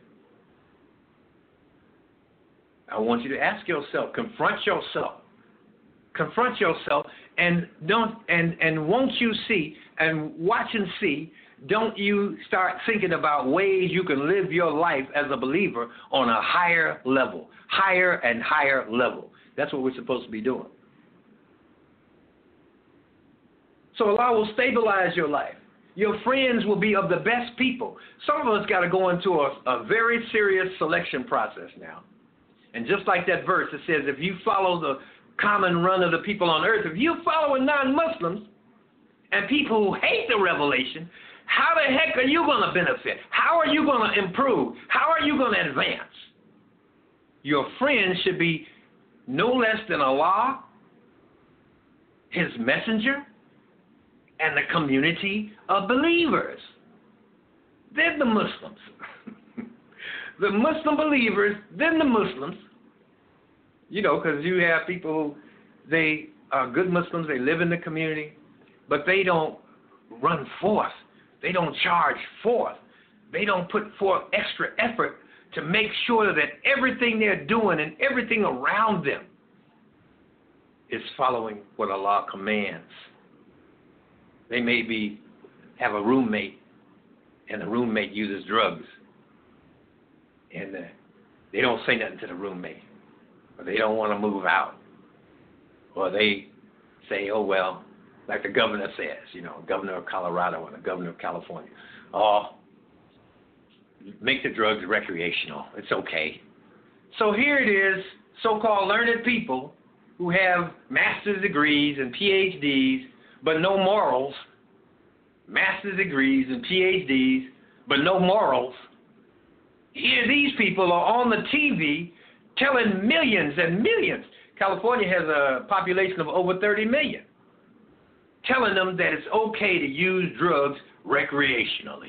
I want you to ask yourself, confront yourself, and won't you see and watch and see. Don't you start thinking about ways you can live your life as a believer on a higher level, higher and higher level. That's what we're supposed to be doing. So Allah will stabilize your life. Your friends will be of the best people. Some of us got to go into a very serious selection process now. And just like that verse, it says, if you follow the common run of the people on earth, if you follow non-Muslims and people who hate the revelation, how the heck are you going to benefit? How are you going to improve? How are you going to advance? Your friends should be no less than Allah, His messenger, and the community of believers. Then the Muslims. The Muslim believers, then the Muslims. You know, because you have people who, they are good Muslims, they live in the community, but they don't run forth. They don't charge forth. They don't put forth extra effort to make sure that everything they're doing and everything around them is following what Allah commands. They may have a roommate, and the roommate uses drugs, and they don't say nothing to the roommate, or they don't want to move out, or they say, oh, well, like the governor says, you know, governor of Colorado and the governor of California, oh, make the drugs recreational. It's okay. So here it is, so-called learned people who have master's degrees and PhDs, but no morals, master's degrees and PhDs, but no morals. Here these people are on the TV telling millions and millions. California has a population of over 30 million. Telling them that it's okay to use drugs recreationally.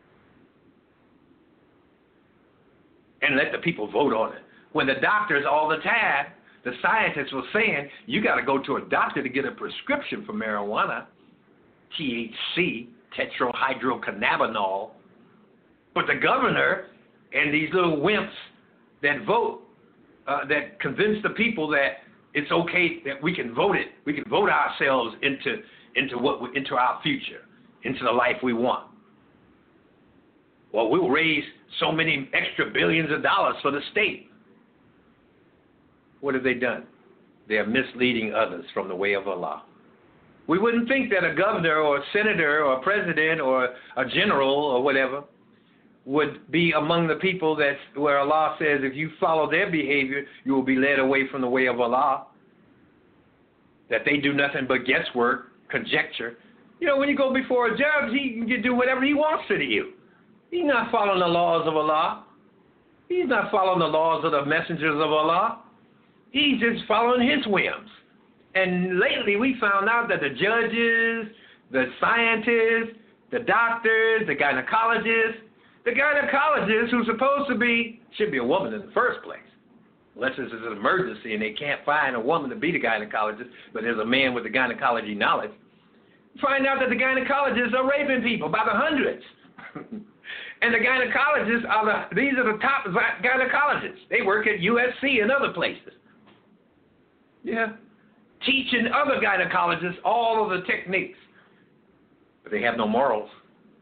And let the people vote on it. When the doctors all the time, the scientists were saying, you got to go to a doctor to get a prescription for marijuana, THC, tetrahydrocannabinol. But the governor and these little wimps that vote, that convince the people that it's okay that we can vote it, we can vote ourselves into our future, into the life we want. Well, we'll raise so many extra billions of dollars for the state. What have they done? They are misleading others from the way of Allah. We wouldn't think that a governor or a senator or a president or a general or whatever would be among the people that's where Allah says if you follow their behavior, you will be led away from the way of Allah. That they do nothing but guesswork, conjecture. You know, when you go before a judge, he can do whatever he wants to you. He's not following the laws of Allah. He's not following the laws of the messengers of Allah. He's just following his whims. And lately we found out that the judges, the scientists, the doctors, the gynecologists who's supposed to be, should be a woman in the first place. Unless this is an emergency and they can't find a woman to be the gynecologist, but there's a man with the gynecology knowledge. Find out that the gynecologists are raping people by the hundreds. And the gynecologists these are the top gynecologists. They work at USC and other places. Yeah. Teaching other gynecologists all of the techniques. But they have no morals.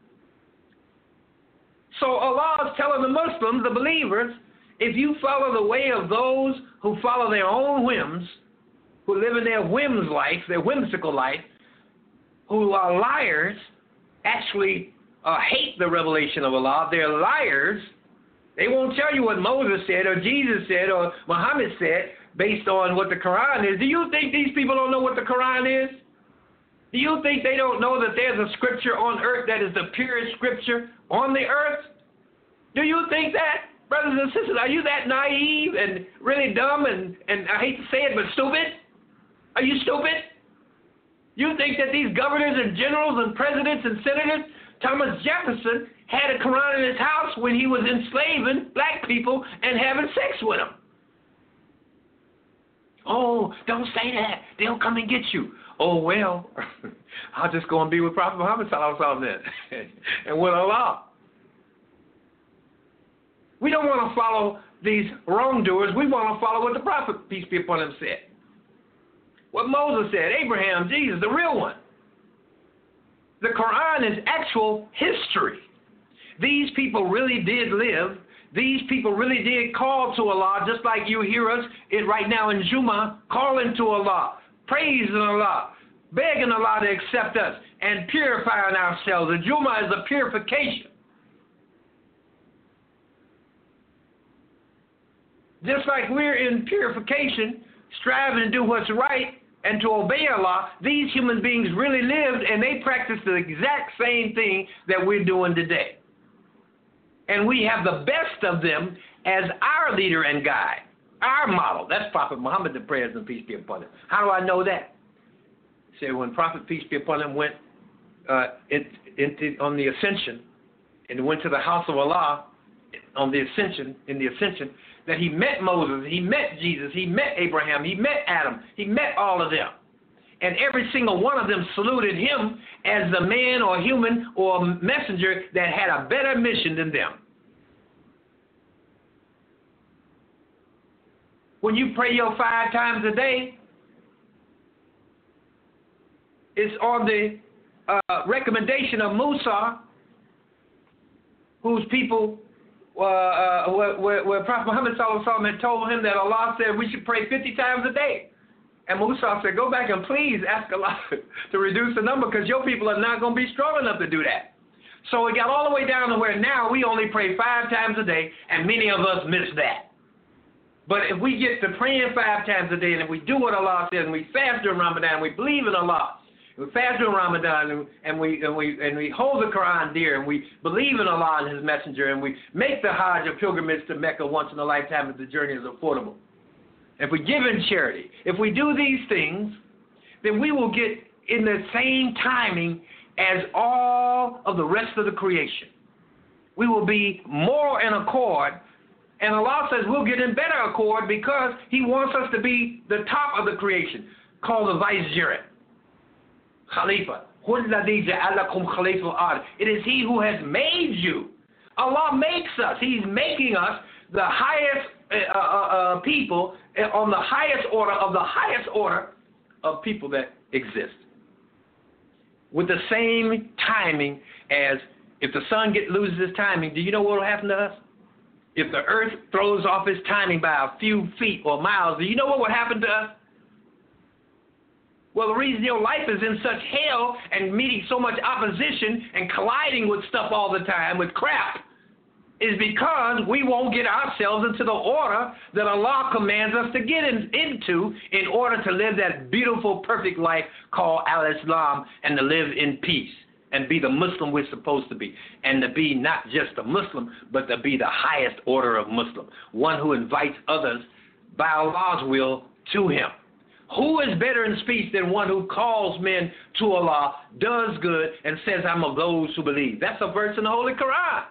So Allah is telling the Muslims, the believers, if you follow the way of those who follow their own whims, who live in their whims life, their whimsical life, who are liars, actually hate the revelation of Allah, they're liars. They won't tell you what Moses said or Jesus said or Muhammad said based on what the Quran is. Do you think these people don't know what the Quran is? Do you think they don't know that there's a scripture on earth that is the purest scripture on the earth? Do you think that, brothers and sisters? Are you that naive and really dumb and I hate to say it, but stupid? Are you stupid? You think that these governors and generals and presidents and senators, Thomas Jefferson had a Quran in his house when he was enslaving black people and having sex with them? Oh, don't say that. They'll come and get you. Oh, well, I'll just go and be with Prophet Muhammad sallallahu alaihi wasallam then, and with Allah. We don't want to follow these wrongdoers. We want to follow what the Prophet, peace be upon him, said. What Moses said, Abraham, Jesus, the real one. The Quran is actual history. These people really did live. These people really did call to Allah, just like you hear us right now in Juma, calling to Allah, praising Allah, begging Allah to accept us, and purifying ourselves. The Juma is a purification. Just like we're in purification, striving to do what's right and to obey Allah, these human beings really lived and they practiced the exact same thing that we're doing today. And we have the best of them as our leader and guide, our model. That's Prophet Muhammad, the prayers and peace be upon him. How do I know that? Say when Prophet, peace be upon him, went on the ascension and went to the house of Allah on the ascension, that he met Moses, he met Jesus, he met Abraham, he met Adam, he met all of them. And every single one of them saluted him as the man or human or messenger that had a better mission than them. When you pray your 5 times a day, it's on the recommendation of Musa, whose people, where Prophet Muhammad sallallahu alaihi wasallam had told him that Allah said we should pray 50 times a day. And Musa said, go back and please ask Allah to reduce the number because your people are not going to be strong enough to do that. So it got all the way down to where now we only pray 5 times a day, and many of us miss that. But if we get to praying 5 times a day, and if we do what Allah says, and we fast during Ramadan, we believe in Allah, we fast during Ramadan, and we hold the Quran dear, and we believe in Allah and His Messenger, and we make the Hajj or pilgrimage to Mecca once in a lifetime if the journey is affordable. If we give in charity, if we do these things, then we will get in the same timing as all of the rest of the creation. We will be more in accord, and Allah says we'll get in better accord because He wants us to be the top of the creation, called the vicegerent. Khalifa. It is He who has made you. Allah makes us. He's making us the highest people on the highest order of people that exist. With the same timing as if the sun loses its timing, do you know what will happen to us? If the earth throws off its timing by a few feet or miles, do you know what will happen to us? Well, the reason your life is in such hell and meeting so much opposition and colliding with stuff all the time, with crap, is because we won't get ourselves into the order that Allah commands us to get into in order to live that beautiful, perfect life called Al-Islam and to live in peace and be the Muslim we're supposed to be, and to be not just a Muslim, but to be the highest order of Muslim, one who invites others by Allah's will to Him. Who is better in speech than one who calls men to Allah, does good, and says, I'm of those who believe? That's a verse in the Holy Quran.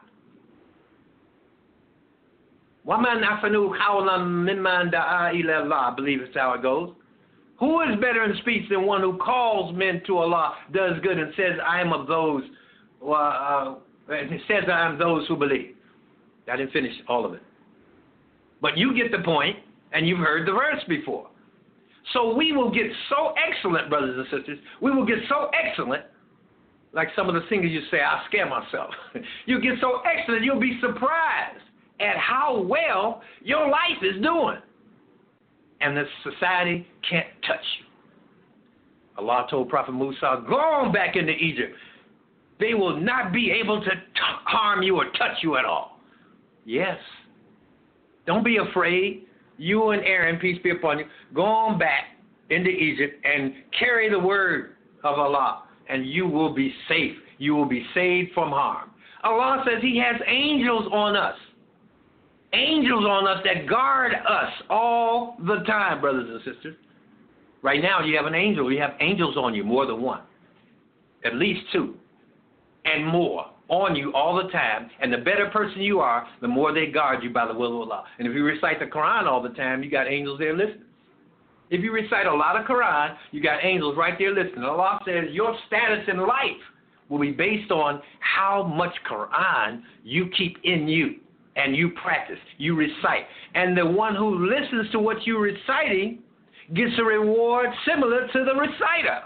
وَمَنْ أَحْسَنُ قَوْلًا مِمَّنْ دَعَا إِلَى اللَّهِ, I believe it's how it goes. Who is better in speech than one who calls men to Allah, does good, and says, I am of those, and says, I am those who believe? I didn't finish all of it. But you get the point, and you've heard the verse before. So we will get so excellent, brothers and sisters, we will get so excellent, like some of the singers you say, I scare myself. You'll get so excellent, you'll be surprised at how well your life is doing. And the society can't touch you. Allah told Prophet Musa, go on back into Egypt. They will not be able to harm you or touch you at all. Yes. Don't be afraid. You and Aaron, peace be upon you, go on back into Egypt and carry the word of Allah, and you will be safe. You will be saved from harm. Allah says He has angels on us. Angels on us that guard us all the time, brothers and sisters. Right now, you have an angel. You have angels on you, more than one. At least two. And more on you all the time. And the better person you are, the more they guard you by the will of Allah. And if you recite the Quran all the time, you got angels there listening. If you recite a lot of Quran, you got angels right there listening. Allah says your status in life will be based on how much Quran you keep in you and you practice, you recite. And the one who listens to what you're reciting gets a reward similar to the reciter.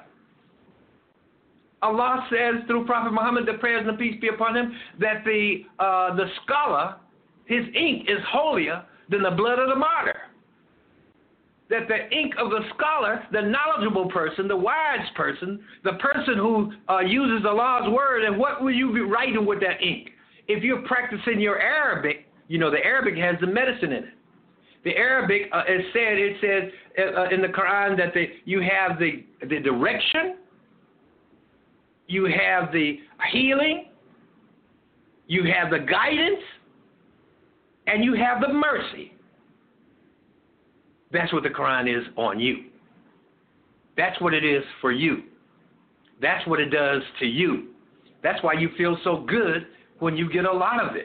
Allah says through Prophet Muhammad, the prayers and the peace be upon him, that the scholar, his ink is holier than the blood of the martyr. That the ink of the scholar, the knowledgeable person, the wise person, the person who uses Allah's word, and what will you be writing with that ink? If you're practicing your Arabic, you know the Arabic has the medicine in it. The Arabic, it says in the Quran that you have the direction, you have the healing, you have the guidance, and you have the mercy. That's what the Quran is on you. That's what it is for you. That's what it does to you. That's why you feel so good when you get a lot of it.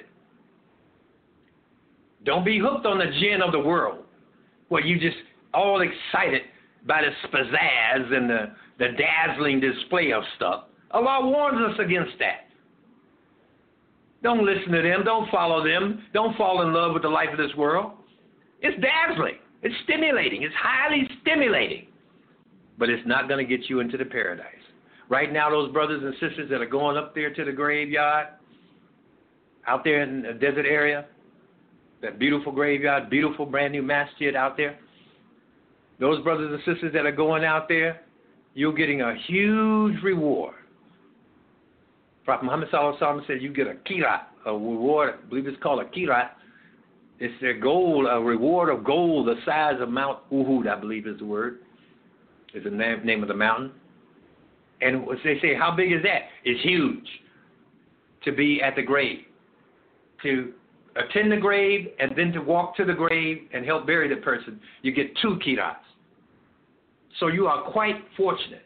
Don't be hooked on the gin of the world, where you just all excited by the pizzazz and the dazzling display of stuff. Allah warns us against that. Don't listen to them. Don't follow them. Don't fall in love with the life of this world. It's dazzling. It's stimulating. It's highly stimulating. But it's not going to get you into the paradise. Right now, those brothers and sisters that are going up there to the graveyard, out there in the desert area, that beautiful graveyard, beautiful brand new masjid out there, those brothers and sisters that are going out there, you're getting a huge reward. Prophet Muhammad sallallahu alaihi wasallam said you get a kirat, a reward, I believe it's called a kirat. It's their gold, a reward of gold the size of Mount Uhud, I believe is the word. Is the name of the mountain. And they say, how big is that? It's huge. To be at the grave. To attend the grave and then to walk to the grave and help bury the person, you get 2 kirats. So you are quite fortunate.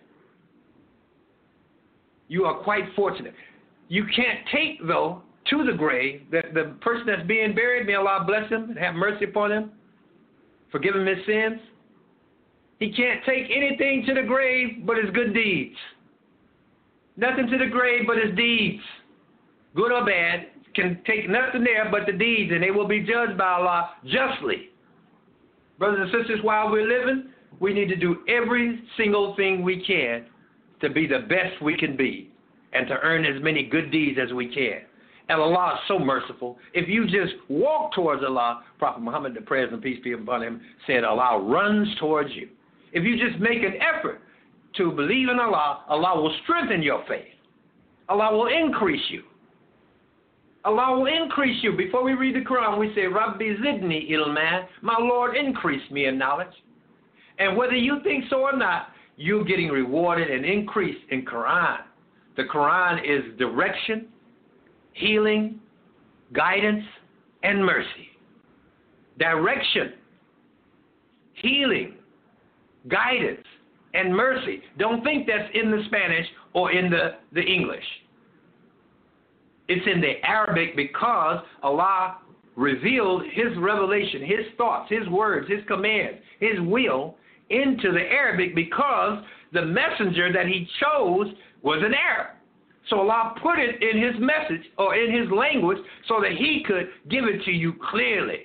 You are quite fortunate. You can't take, though, to the grave, that the person that's being buried, may Allah bless him and have mercy upon him, forgive him his sins. He can't take anything to the grave but his good deeds. Nothing to the grave but his deeds. Good or bad, can take nothing there but the deeds, and they will be judged by Allah justly. Brothers and sisters, while we're living, we need to do every single thing we can to be the best we can be and to earn as many good deeds as we can. And Allah is so merciful. If you just walk towards Allah, Prophet Muhammad, the prayers and peace be upon him, said Allah runs towards you. If you just make an effort to believe in Allah, Allah will strengthen your faith. Allah will increase you. Allah will increase you. Before we read the Quran, we say, Rabbi zidni ilman, my Lord, increase me in knowledge. And whether you think so or not, you're getting rewarded and increased in Quran. The Quran is direction, healing, guidance, and mercy. Direction, healing, guidance, and mercy. Don't think that's in the Spanish or in the English. It's in the Arabic because Allah revealed His revelation, His thoughts, His words, His commands, His will into the Arabic because the messenger that He chose was an Arab. So Allah put it in His message or in His language so that He could give it to you clearly,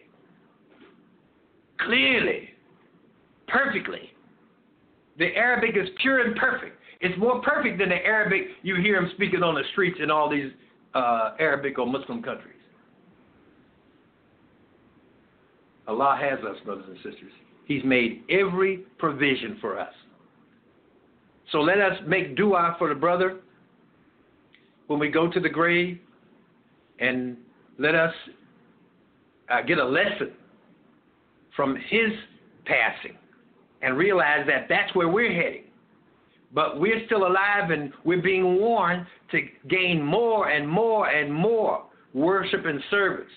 perfectly. The Arabic is pure and perfect. It's more perfect than the Arabic you hear them speaking on the streets in all these Arabic or Muslim countries. Allah has us, brothers and sisters. He's made every provision for us. So let us make dua for the brother when we go to the grave, and let us get a lesson from his passing and realize that that's where we're heading. But we're still alive, and we're being warned to gain more and more and more worship and service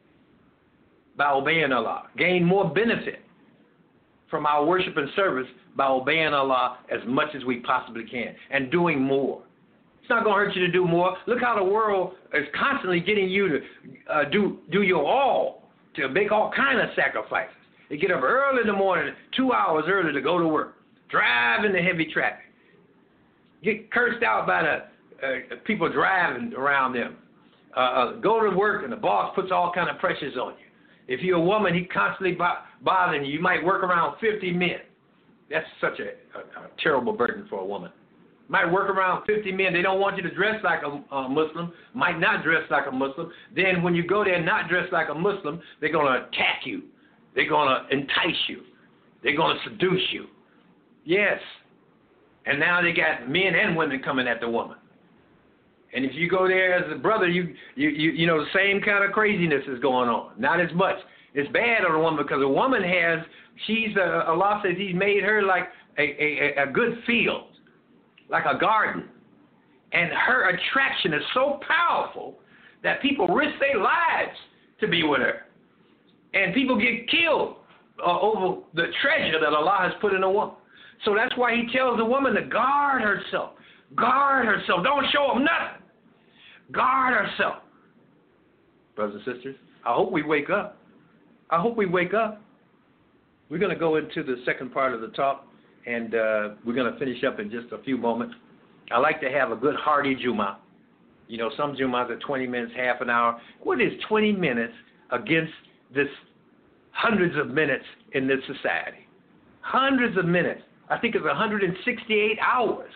by obeying Allah. Gain more benefit from our worship and service by obeying Allah as much as we possibly can and doing more. It's not going to hurt you to do more. Look how the world is constantly getting you to do your all, to make all kind of sacrifices. They get up early in the morning, 2 hours early to go to work, drive in the heavy traffic, get cursed out by the people driving around them, go to work and the boss puts all kind of pressures on you. If you're a woman, he constantly bothering you. You might work around 50 men. That's such a terrible burden for a woman. Might work around 50 men. They don't want you to dress like a Muslim, might not dress like a Muslim. Then when you go there not dressed like a Muslim, they're going to attack you. They're going to entice you. They're going to seduce you. Yes. And now they got men and women coming at the woman. And if you go there as a brother, you know, the same kind of craziness is going on. Not as much. It's bad on a woman because a woman has, Allah says He's made her like a good field, like a garden. And her attraction is so powerful that people risk their lives to be with her. And people get killed over the treasure that Allah has put in a woman. So that's why He tells the woman to guard herself. Guard herself. Don't show them nothing. Guard herself. Brothers and sisters, I hope we wake up. I hope we wake up. We're going to go into the second part of the talk, and we're going to finish up in just a few moments. I like to have a good hearty Jummah. You know, some Jummahs are 20 minutes, half an hour. What is 20 minutes against this hundreds of minutes in this society? Hundreds of minutes. I think it's 168 hours.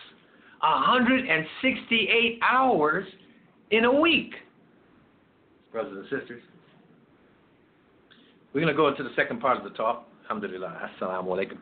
168 hours in a week. Brothers and sisters, we're going to go into the second part of the talk. Alhamdulillah. Assalamu alaikum.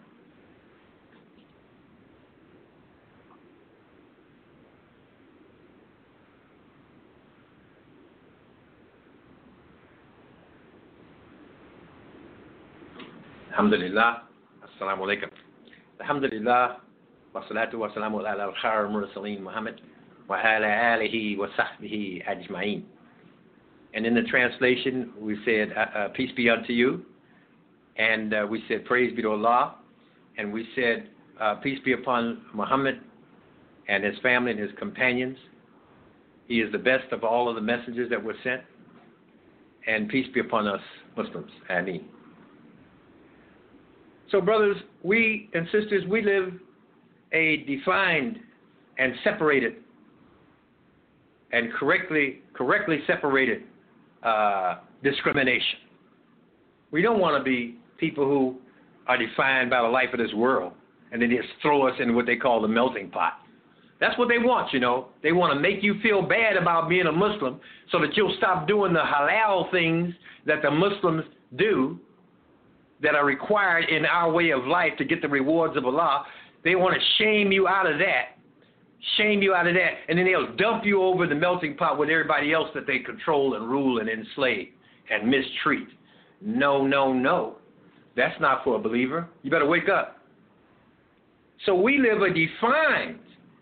Alhamdulillah. Assalamu alaikum. Alhamdulillah. Wa salatu wa salamu ala al-khayr mursaleen Muhammad wa ala alihi wa sahbihi ajma'in. And in the translation, we said, peace be unto you. And we said, praise be to Allah. And we said, peace be upon Muhammad and his family and his companions. He is the best of all of the messengers that were sent. And peace be upon us Muslims. Ameen. So, brothers, we and sisters, we live a defined and separated and correctly separated discrimination. We don't want to be people who are defined by the life of this world and then just throw us in what they call the melting pot. That's what they want, you know. They want to make you feel bad about being a Muslim so that you'll stop doing the halal things that the Muslims do that are required in our way of life to get the rewards of Allah. They want to shame you out of that. Shame you out of that. And then they'll dump you over the melting pot with everybody else that they control and rule and enslave and mistreat. No, no, no. That's not for a believer. You better wake up. So we live a defined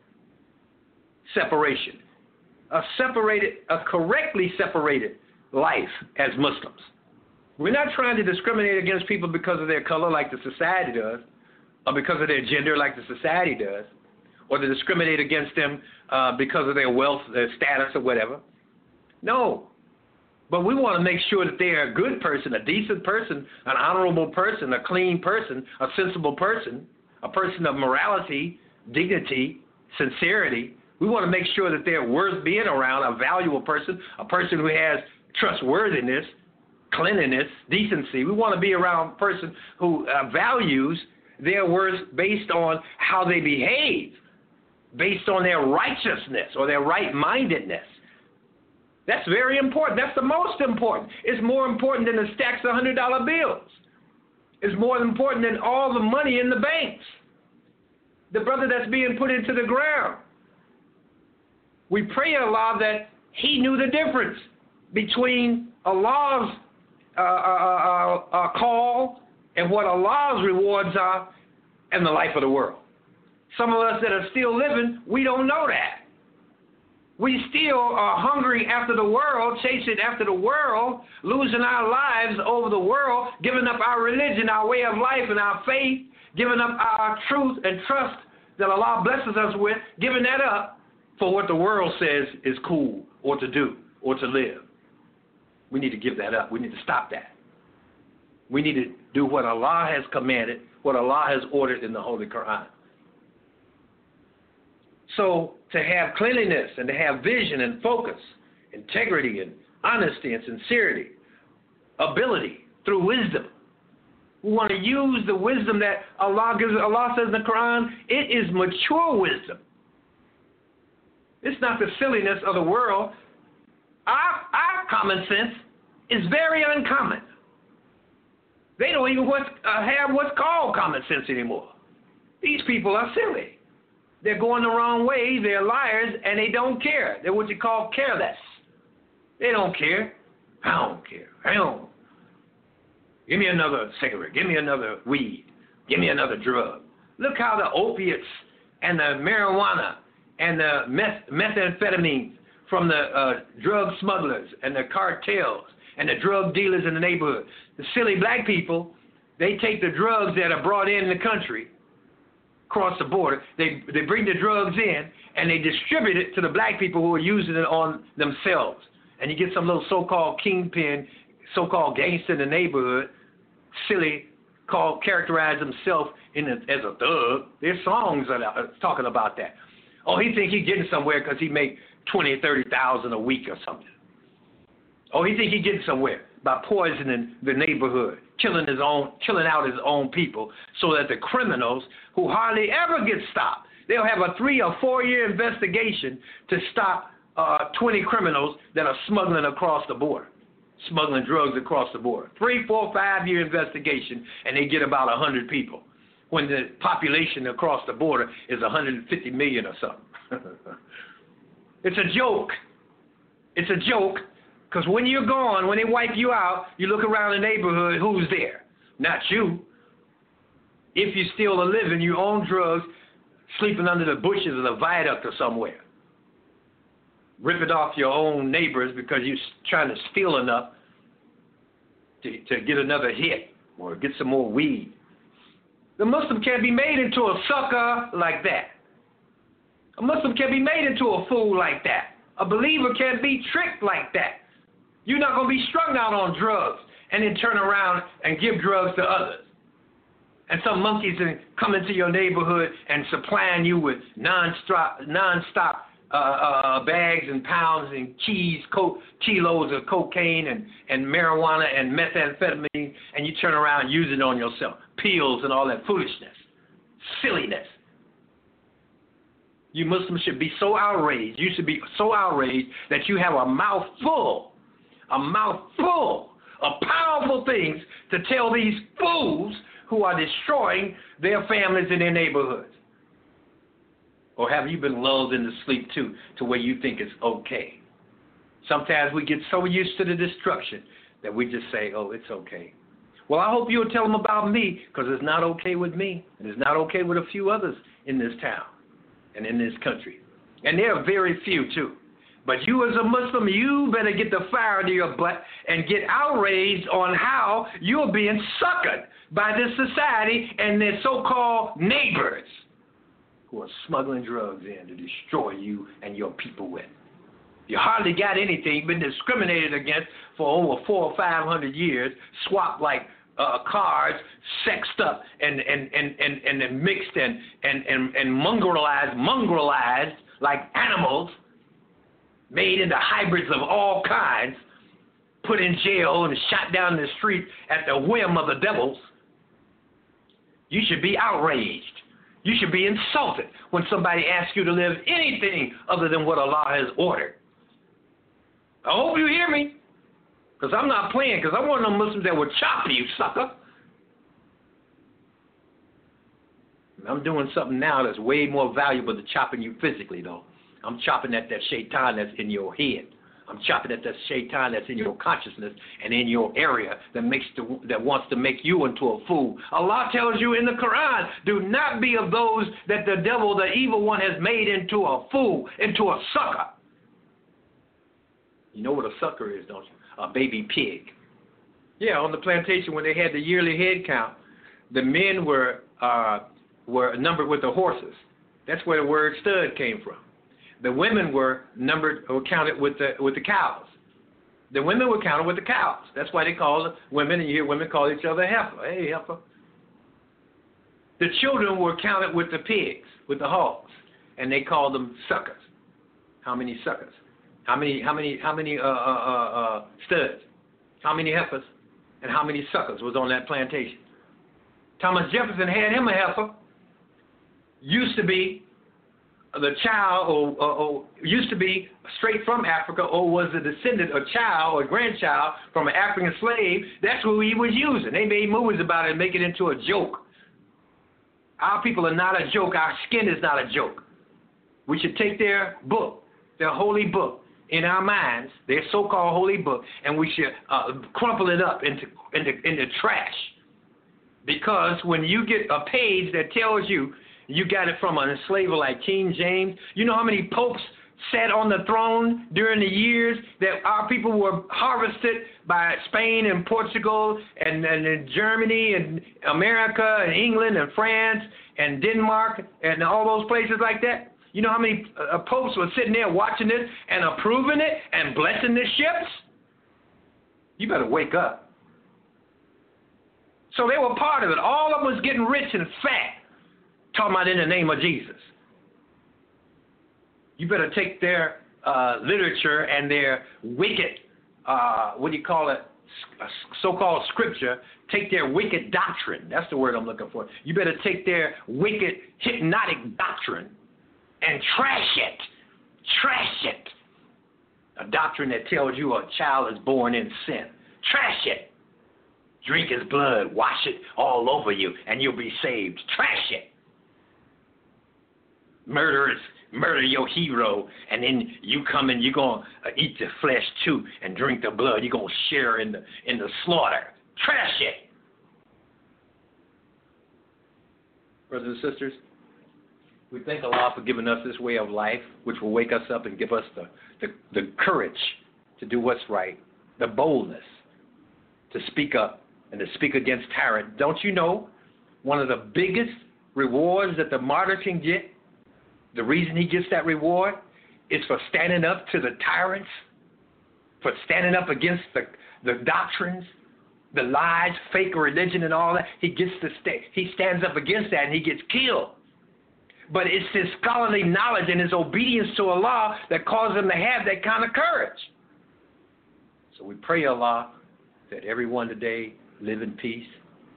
separation, a correctly separated life as Muslims. We're not trying to discriminate against people because of their color like the society does, or because of their gender like the society does, or to discriminate against them because of their wealth, their status, or whatever. No. But we want to make sure that they are a good person, a decent person, an honorable person, a clean person, a sensible person, a person of morality, dignity, sincerity. We want to make sure that they're worth being around, a valuable person, a person who has trustworthiness, cleanliness, decency. We want to be around a person who values their worth based on how they behave, based on their righteousness or their right-mindedness. That's very important. That's the most important. It's more important than the stacks of $100 bills. It's more important than all the money in the banks. The brother that's being put into the ground. We pray to Allah that He knew the difference between Allah's call and what Allah's rewards are and the life of the world. Some of us that are still living, we don't know that. We still are hungry after the world, chasing after the world, losing our lives over the world, giving up our religion, our way of life, and our faith, giving up our truth and trust that Allah blesses us with, giving that up for what the world says is cool or to do or to live. We need to give that up. We need to stop that. We need to do what Allah has commanded, what Allah has ordered in the Holy Quran. So to have cleanliness and to have vision and focus, integrity and honesty and sincerity, ability through wisdom. We want to use the wisdom that Allah gives. Allah says in the Quran, it is mature wisdom. It's not the silliness of the world. Our common sense is very uncommon. They don't even have what's called common sense anymore. These people are silly. They're going the wrong way. They're liars, and they don't care. They're what you call careless. They don't care. I don't care. I don't. Give me another cigarette. Give me another weed. Give me another drug. Look how the opiates and the marijuana and the methamphetamine from the drug smugglers and the cartels and the drug dealers in the neighborhood. The silly black people, they take the drugs that are brought in the country, across the border. They bring the drugs in and they distribute it to the black people who are using it on themselves. And you get some little so-called kingpin, so-called gangster in the neighborhood, silly, characterize himself as a thug. There's songs that are talking about that. Oh, he think he's getting somewhere because he make 20,000, 30,000 a week or something. Oh, he think he's getting somewhere by poisoning the neighborhood, killing out his own people, so that the criminals who hardly ever get stopped, they'll have a 3 or 4 year investigation to stop 20 criminals that are smuggling across the border, smuggling drugs across the border. 3, 4, 5 year investigation, and they get about 100 people, when the population across the border is 150 million or something. It's a joke. It's a joke. Because when you're gone, when they wipe you out, you look around the neighborhood, who's there? Not you. If you're still living, you own drugs, sleeping under the bushes of the viaduct or somewhere. Ripping off your own neighbors because you're trying to steal enough to get another hit or get some more weed. The Muslim can't be made into a sucker like that. A Muslim can't be made into a fool like that. A believer can't be tricked like that. You're not going to be strung out on drugs and then turn around and give drugs to others. And some monkeys come into your neighborhood and supplying you with non-stop bags and pounds and kilos of cocaine and marijuana and methamphetamine, and you turn around and use it on yourself. Pills and all that foolishness. Silliness. You Muslims should be so outraged. You should be so outraged that you have a mouthful of powerful things to tell these fools who are destroying their families and their neighborhoods. Or have you been lulled into sleep too, to where you think it's okay? Sometimes we get so used to the destruction that we just say, oh, it's okay. Well, I hope you'll tell them about me, because it's not okay with me, and it's not okay with a few others in this town and in this country. And there are very few too. But you as a Muslim, you better get the fire to your butt and get outraged on how you're being suckered by this society and their so-called neighbors who are smuggling drugs in to destroy you and your people with. You hardly got anything, been discriminated against for over 400 or 500 years, swapped like cars, sexed up and mixed and mongrelized like animals, made into hybrids of all kinds, put in jail and shot down in the street at the whim of the devils. You should be outraged. You should be insulted when somebody asks you to live anything other than what Allah has ordered. I hope you hear me, because I'm not playing, because I'm one of them Muslims that will chop you, sucker. I'm doing something now that's way more valuable than chopping you physically, though. I'm chopping at that shaitan that's in your head. I'm chopping at that shaitan that's in your consciousness and in your area that wants to make you into a fool. Allah tells you in the Quran, do not be of those that the devil, the evil one, has made into a fool, into a sucker. You know what a sucker is, don't you? A baby pig. Yeah, on the plantation when they had the yearly head count, the men were numbered with the horses. That's where the word stud came from. The women were numbered or counted with the cows. The women were counted with the cows. That's why they call the women, and you hear women call each other heifer. Hey, heifer. The children were counted with the pigs, with the hogs, and they called them suckers. How many suckers? How many studs? How many heifers? And how many suckers was on that plantation? Thomas Jefferson had him a heifer. Used to be the child, or used to be straight from Africa, or was a descendant, a child or grandchild from an African slave. That's who he was using. They made movies about it and make it into a joke. Our people are not a joke. Our skin is not a joke. We should take their book, their holy book, in our minds, their so-called holy book, and we should crumple it up into trash. Because when you get a page that tells you got it from an enslaver like King James, you know how many popes sat on the throne during the years that our people were harvested by Spain and Portugal and Germany and America and England and France and Denmark and all those places like that? You know how many popes were sitting there watching this and approving it and blessing the ships? You better wake up. So they were part of it. All of them was getting rich and fat, talking about in the name of Jesus. You better take their literature and their wicked, so-called scripture, take their wicked doctrine. That's the word I'm looking for. You better take their wicked hypnotic doctrine and trash it. Trash it. A doctrine that tells you a child is born in sin. Trash it. Drink his blood, wash it all over you, and you'll be saved. Trash it. Murder your hero, and then you come and you're going to eat the flesh too and drink the blood. You're going to share in the slaughter. Trash it. Brothers and sisters, we thank Allah for giving us this way of life, which will wake us up and give us the courage to do what's right, the boldness to speak up and to speak against tyrant. Don't you know one of the biggest rewards that the martyr can get, the reason he gets that reward is for standing up to the tyrants, for standing up against the doctrines, the lies, fake religion and all that. He stands up against that and he gets killed. But it's his scholarly knowledge and his obedience to Allah that causes him to have that kind of courage. So we pray, Allah, that everyone today live in peace.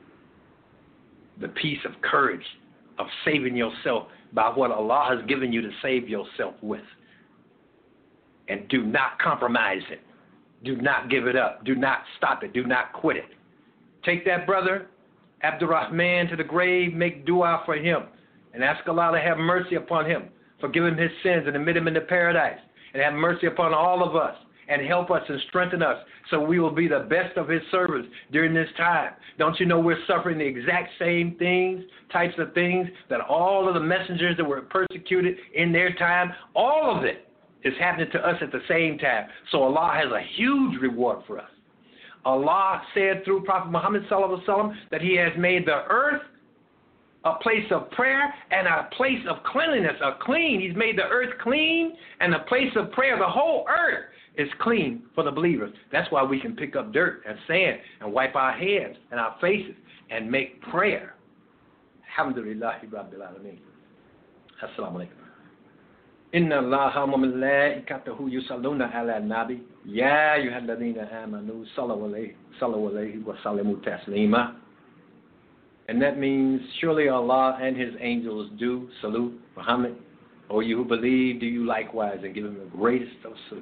The peace of courage, of saving yourself by what Allah has given you to save yourself with. And do not compromise it. Do not give it up. Do not stop it. Do not quit it. Take that brother, Abdurrahman, to the grave, make dua for him, and ask Allah to have mercy upon him, forgive him his sins and admit him into paradise, and have mercy upon all of us, and help us and strengthen us so we will be the best of his servants during this time. Don't you know we're suffering the exact same types of things that all of the messengers that were persecuted in their time, all of it is happening to us at the same time. So Allah has a huge reward for us. Allah said through Prophet Muhammad sallallahu alaihi wasallam that he has made the earth a place of prayer and a place of cleanliness, He's made the earth clean and a place of prayer. The whole earth is clean for the believers. That's why we can pick up dirt and sand and wipe our hands and our faces and make prayer. Alhamdulillahi Rabbil Alameen. Assalamu alaikum. Inna Allaha wa malaikatahu yusalluna ala nabi. Ya ayyuhalladhina amanu sallu alayhi wa sallimu taslima. And that means surely Allah and his angels do salute Muhammad. O you who believe, do you likewise and give him the greatest of salute.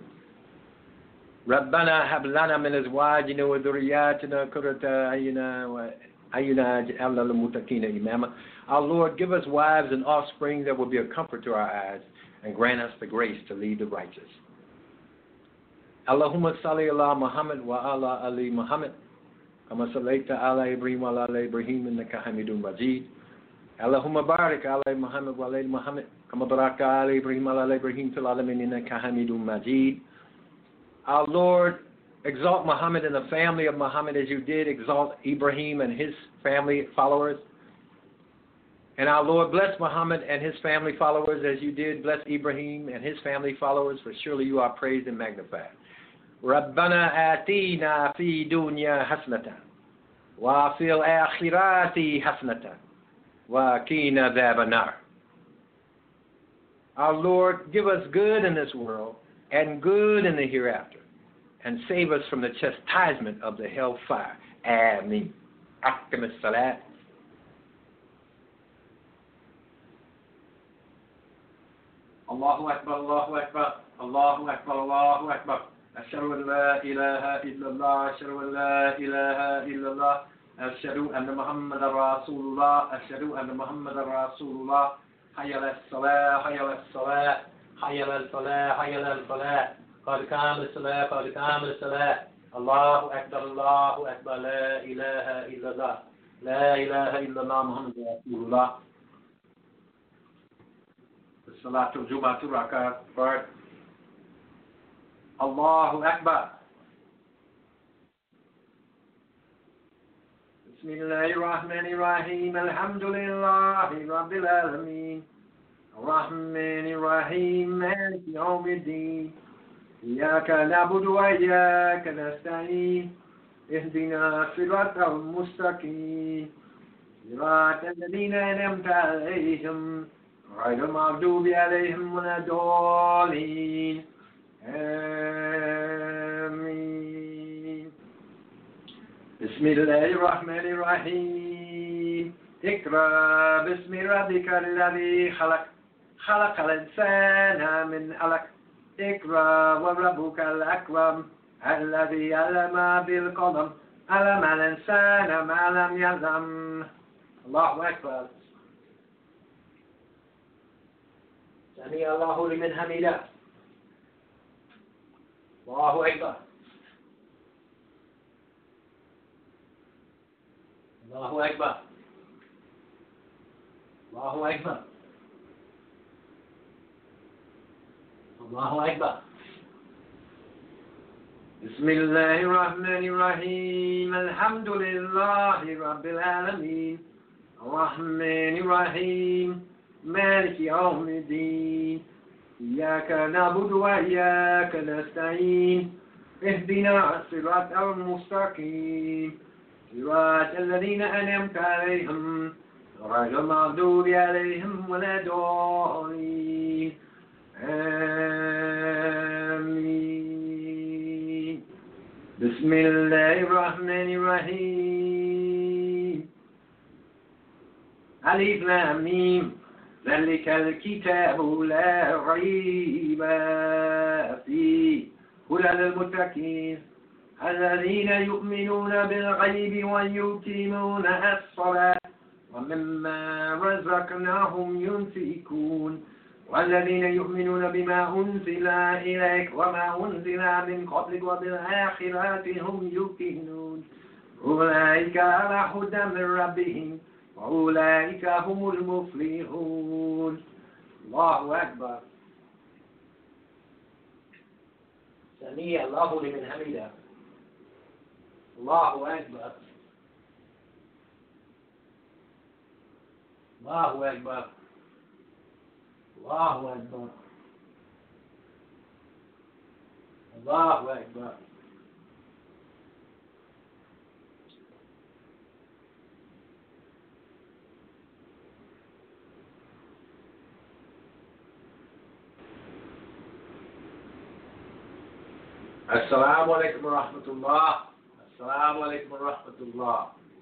ربنا هب لنا من أزواجنا وذرياتنا قرة أعين واجعلنا للمتقين إماما. Our Lord, give us wives and offspring that will be a comfort to our eyes, and grant us the grace to lead the righteous. Allahumma salli ala Muhammad wa ala ali Muhammad. Kama sallaita ala Ibrahim wa ala Ibrahim innaka Hamidun Majid. Allahumma barik ala Muhammad wa ala Muhammad. Kama barakta ala Ibrahim wa ala Ibrahim fil alamin innaka Hamidun Majid. Our Lord, exalt Muhammad and the family of Muhammad as you did exalt Ibrahim and his family followers. And our Lord, bless Muhammad and his family followers as you did bless Ibrahim and his family followers, for surely you are praised and magnified. رَبَّنَا آتِينَا فِي دُنْيَا حَسْنَةً وَفِي الْآخِرَةِ حَسْنَةً وَقِنَا عَذَابَ النَّارِ. Our Lord, give us good in this world and good in the hereafter, and save us from the chastisement of the hellfire. Ameen. Aqim as-salat. Allahu Akbar, Allahu Akbar, Allahu Akbar, Allahu Akbar. Ashhadu an la ilaha illallah, ashhadu an la ilaha illallah, ashhadu anna Muhammadar Rasulullah, ashhadu anna Muhammadar Rasulullah. Hayya as-salah, hayya as-salah, hayya as-salah, hayya as-salah. Qad qama as-salah, qad qama as-salah. Allahu Akbar, Allahu Akbar, la ilaha illallah, la ilaha illallah, Muhammadur Rasulullah. Salatul Jumatul Rakat part. Allahu Akbar. Bismillahirrahmanirrahim. Alhamdulillahi Rabbil Alameen. Ar-Rahmanir-Rahim. Maliki Yawmiddin. Iyyaka na'budu wa iyyaka nasta'in. Ihdina siratal mustaqim. Siratal ladzina an'amta 'alayhim غير المغضوب عليهم ولا الضالين آمين. بسم الله الرحمن الرحيم. اقرأ باسم ربك الذي خلق خلق الإنسان من علق اقرأ وربك الأكرم الذي علم بالقلم علم الإنسان ما لم يعلم. الله أكبر. سمع الله لمن حمده. الله أكبر. الله أكبر. الله أكبر. الله أكبر. بسم الله الرحمن الرحيم. الحمد لله رب العالمين الرحمن الرحيم مالك يوم الدين إياك نعبد وإياك نستعين اهدنا الصراط المستقيم صراط الذين أنعمت عليهم غير المغضوب عليهم ولا الضالين آمين. بسم الله الرحمن الرحيم. ألف لام ميم ذلك الكتاب لا ريب فيه هدى للمتقين الذين يؤمنون بالغيب ويقيمون الصلاة ومما رزقناهم ينفقون والذين يؤمنون بما أنزل إليك وما أنزل من قبلك وبالآخرة هم يوقنون أولئك على هدى من ربهم وأولئك هم المفلحون. الله أكبر. سمع الله لمن حمده. الله أكبر. الله أكبر. الله أكبر. الله أكبر. السلام عليكم ورحمة الله. السلام عليكم ورحمة الله.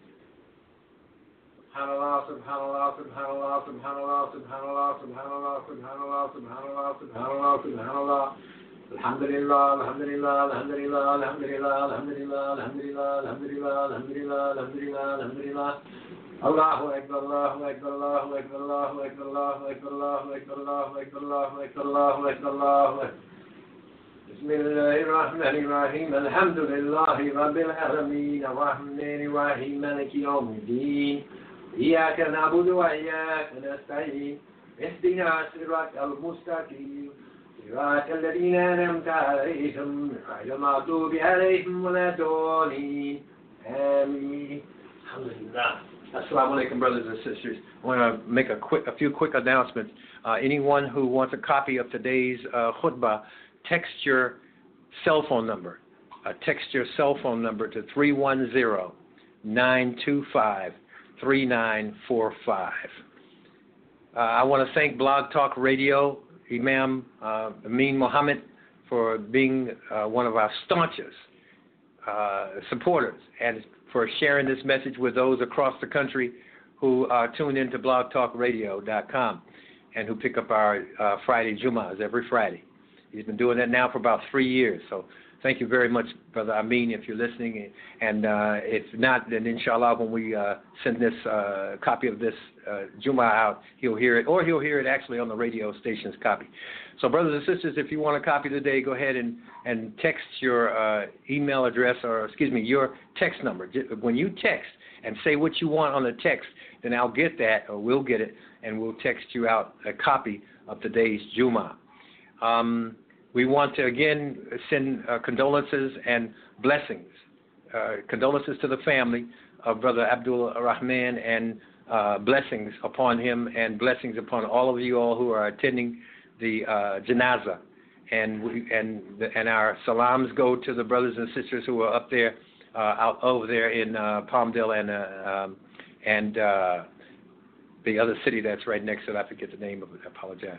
سبحان الله سبحان الله سبحان الله سبحان الله سبحان الله سبحان الله سبحان الله سبحان الله سبحان الله سبحان الله. الحمد لله الحمد لله الحمد لله الحمد لله الحمد لله الحمد لله الحمد لله الحمد لله الحمد لله الحمد لله. الله أكبر الله أكبر الله أكبر الله أكبر الله أكبر الله أكبر الله أكبر الله أكبر الله أكبر الله أكبر. بسم الله الرحمن الرحيم الحمد لله رب العالمين الرحمن الرحيم مالك يوم الدين إياك نعبد وإياك نستعين اهدنا الصراط المستقيم صراط الذين أنعمت عليهم غير المغضوب عليهم ولا الضالين آمين. Alhamdulillah. Assalamu alaikum, brothers and sisters. I want to make a few quick announcements. Anyone who wants a copy of today's khutbah, text your cell phone number. Text your cell phone number to 310-925-3945. I want to thank Blog Talk Radio, Imam Amin Muhammad, for being one of our staunchest supporters and for sharing this message with those across the country who tune into blogtalkradio.com and who pick up our Friday Jum'ahs every Friday. He's been doing that now for about 3 years. So thank you very much, Brother Amin, if you're listening. And if not, then inshallah, when we send this copy of this Jum'ah out, he'll hear it, or he'll hear it actually on the radio station's copy. So brothers and sisters, if you want a copy today, go ahead and text your email address, or your text number. When you text and say what you want on the text, then I'll get that, or we'll get it, and we'll text you out a copy of today's Jum'ah. We want to, again, send condolences and blessings. Condolences to the family of Brother Abdul Rahman, and blessings upon him, and blessings upon all of you all who are attending the janazah. And our salams go to the brothers and sisters who are up there, out over there in Palmdale and the other city that's right next to it. I forget the name of it. I apologize.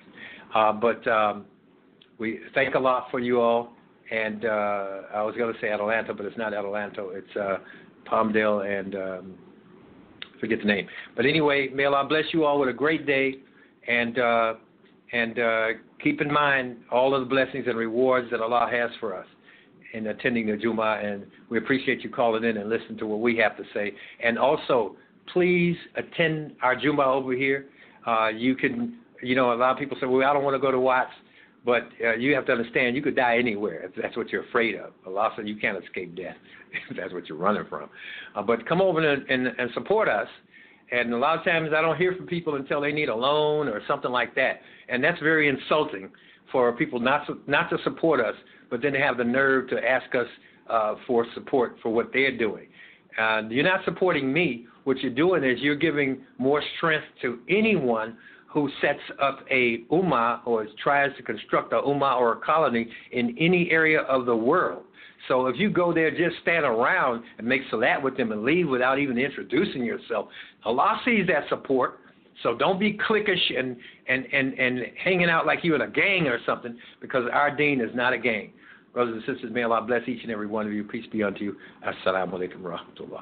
We thank Allah for you all, and I was going to say Adelanto, but it's not Adelanto. It's Palmdale and forget the name. But anyway, may Allah bless you all with a great day, and keep in mind all of the blessings and rewards that Allah has for us in attending the Jum'ah, and we appreciate you calling in and listening to what we have to say. And also, please attend our Jum'ah over here. You can, a lot of people say, well, I don't want to go to Watts. But you have to understand, you could die anywhere if that's what you're afraid of. Allah said you can't escape death if that's what you're running from. But come over and support us. And a lot of times I don't hear from people until they need a loan or something like that. And that's very insulting for people not to support us, but then they have the nerve to ask us for support for what they're doing. You're not supporting me. What you're doing is you're giving more strength to anyone who sets up a ummah or tries to construct a ummah or a colony in any area of the world. So if you go there, just stand around and make salat with them and leave without even introducing yourself, Allah sees that support. So don't be cliquish and hanging out like you're in a gang or something, because our deen is not a gang. Brothers and sisters, may Allah bless each and every one of you. Peace be unto you. Assalamu alaikum wa rahmatullah.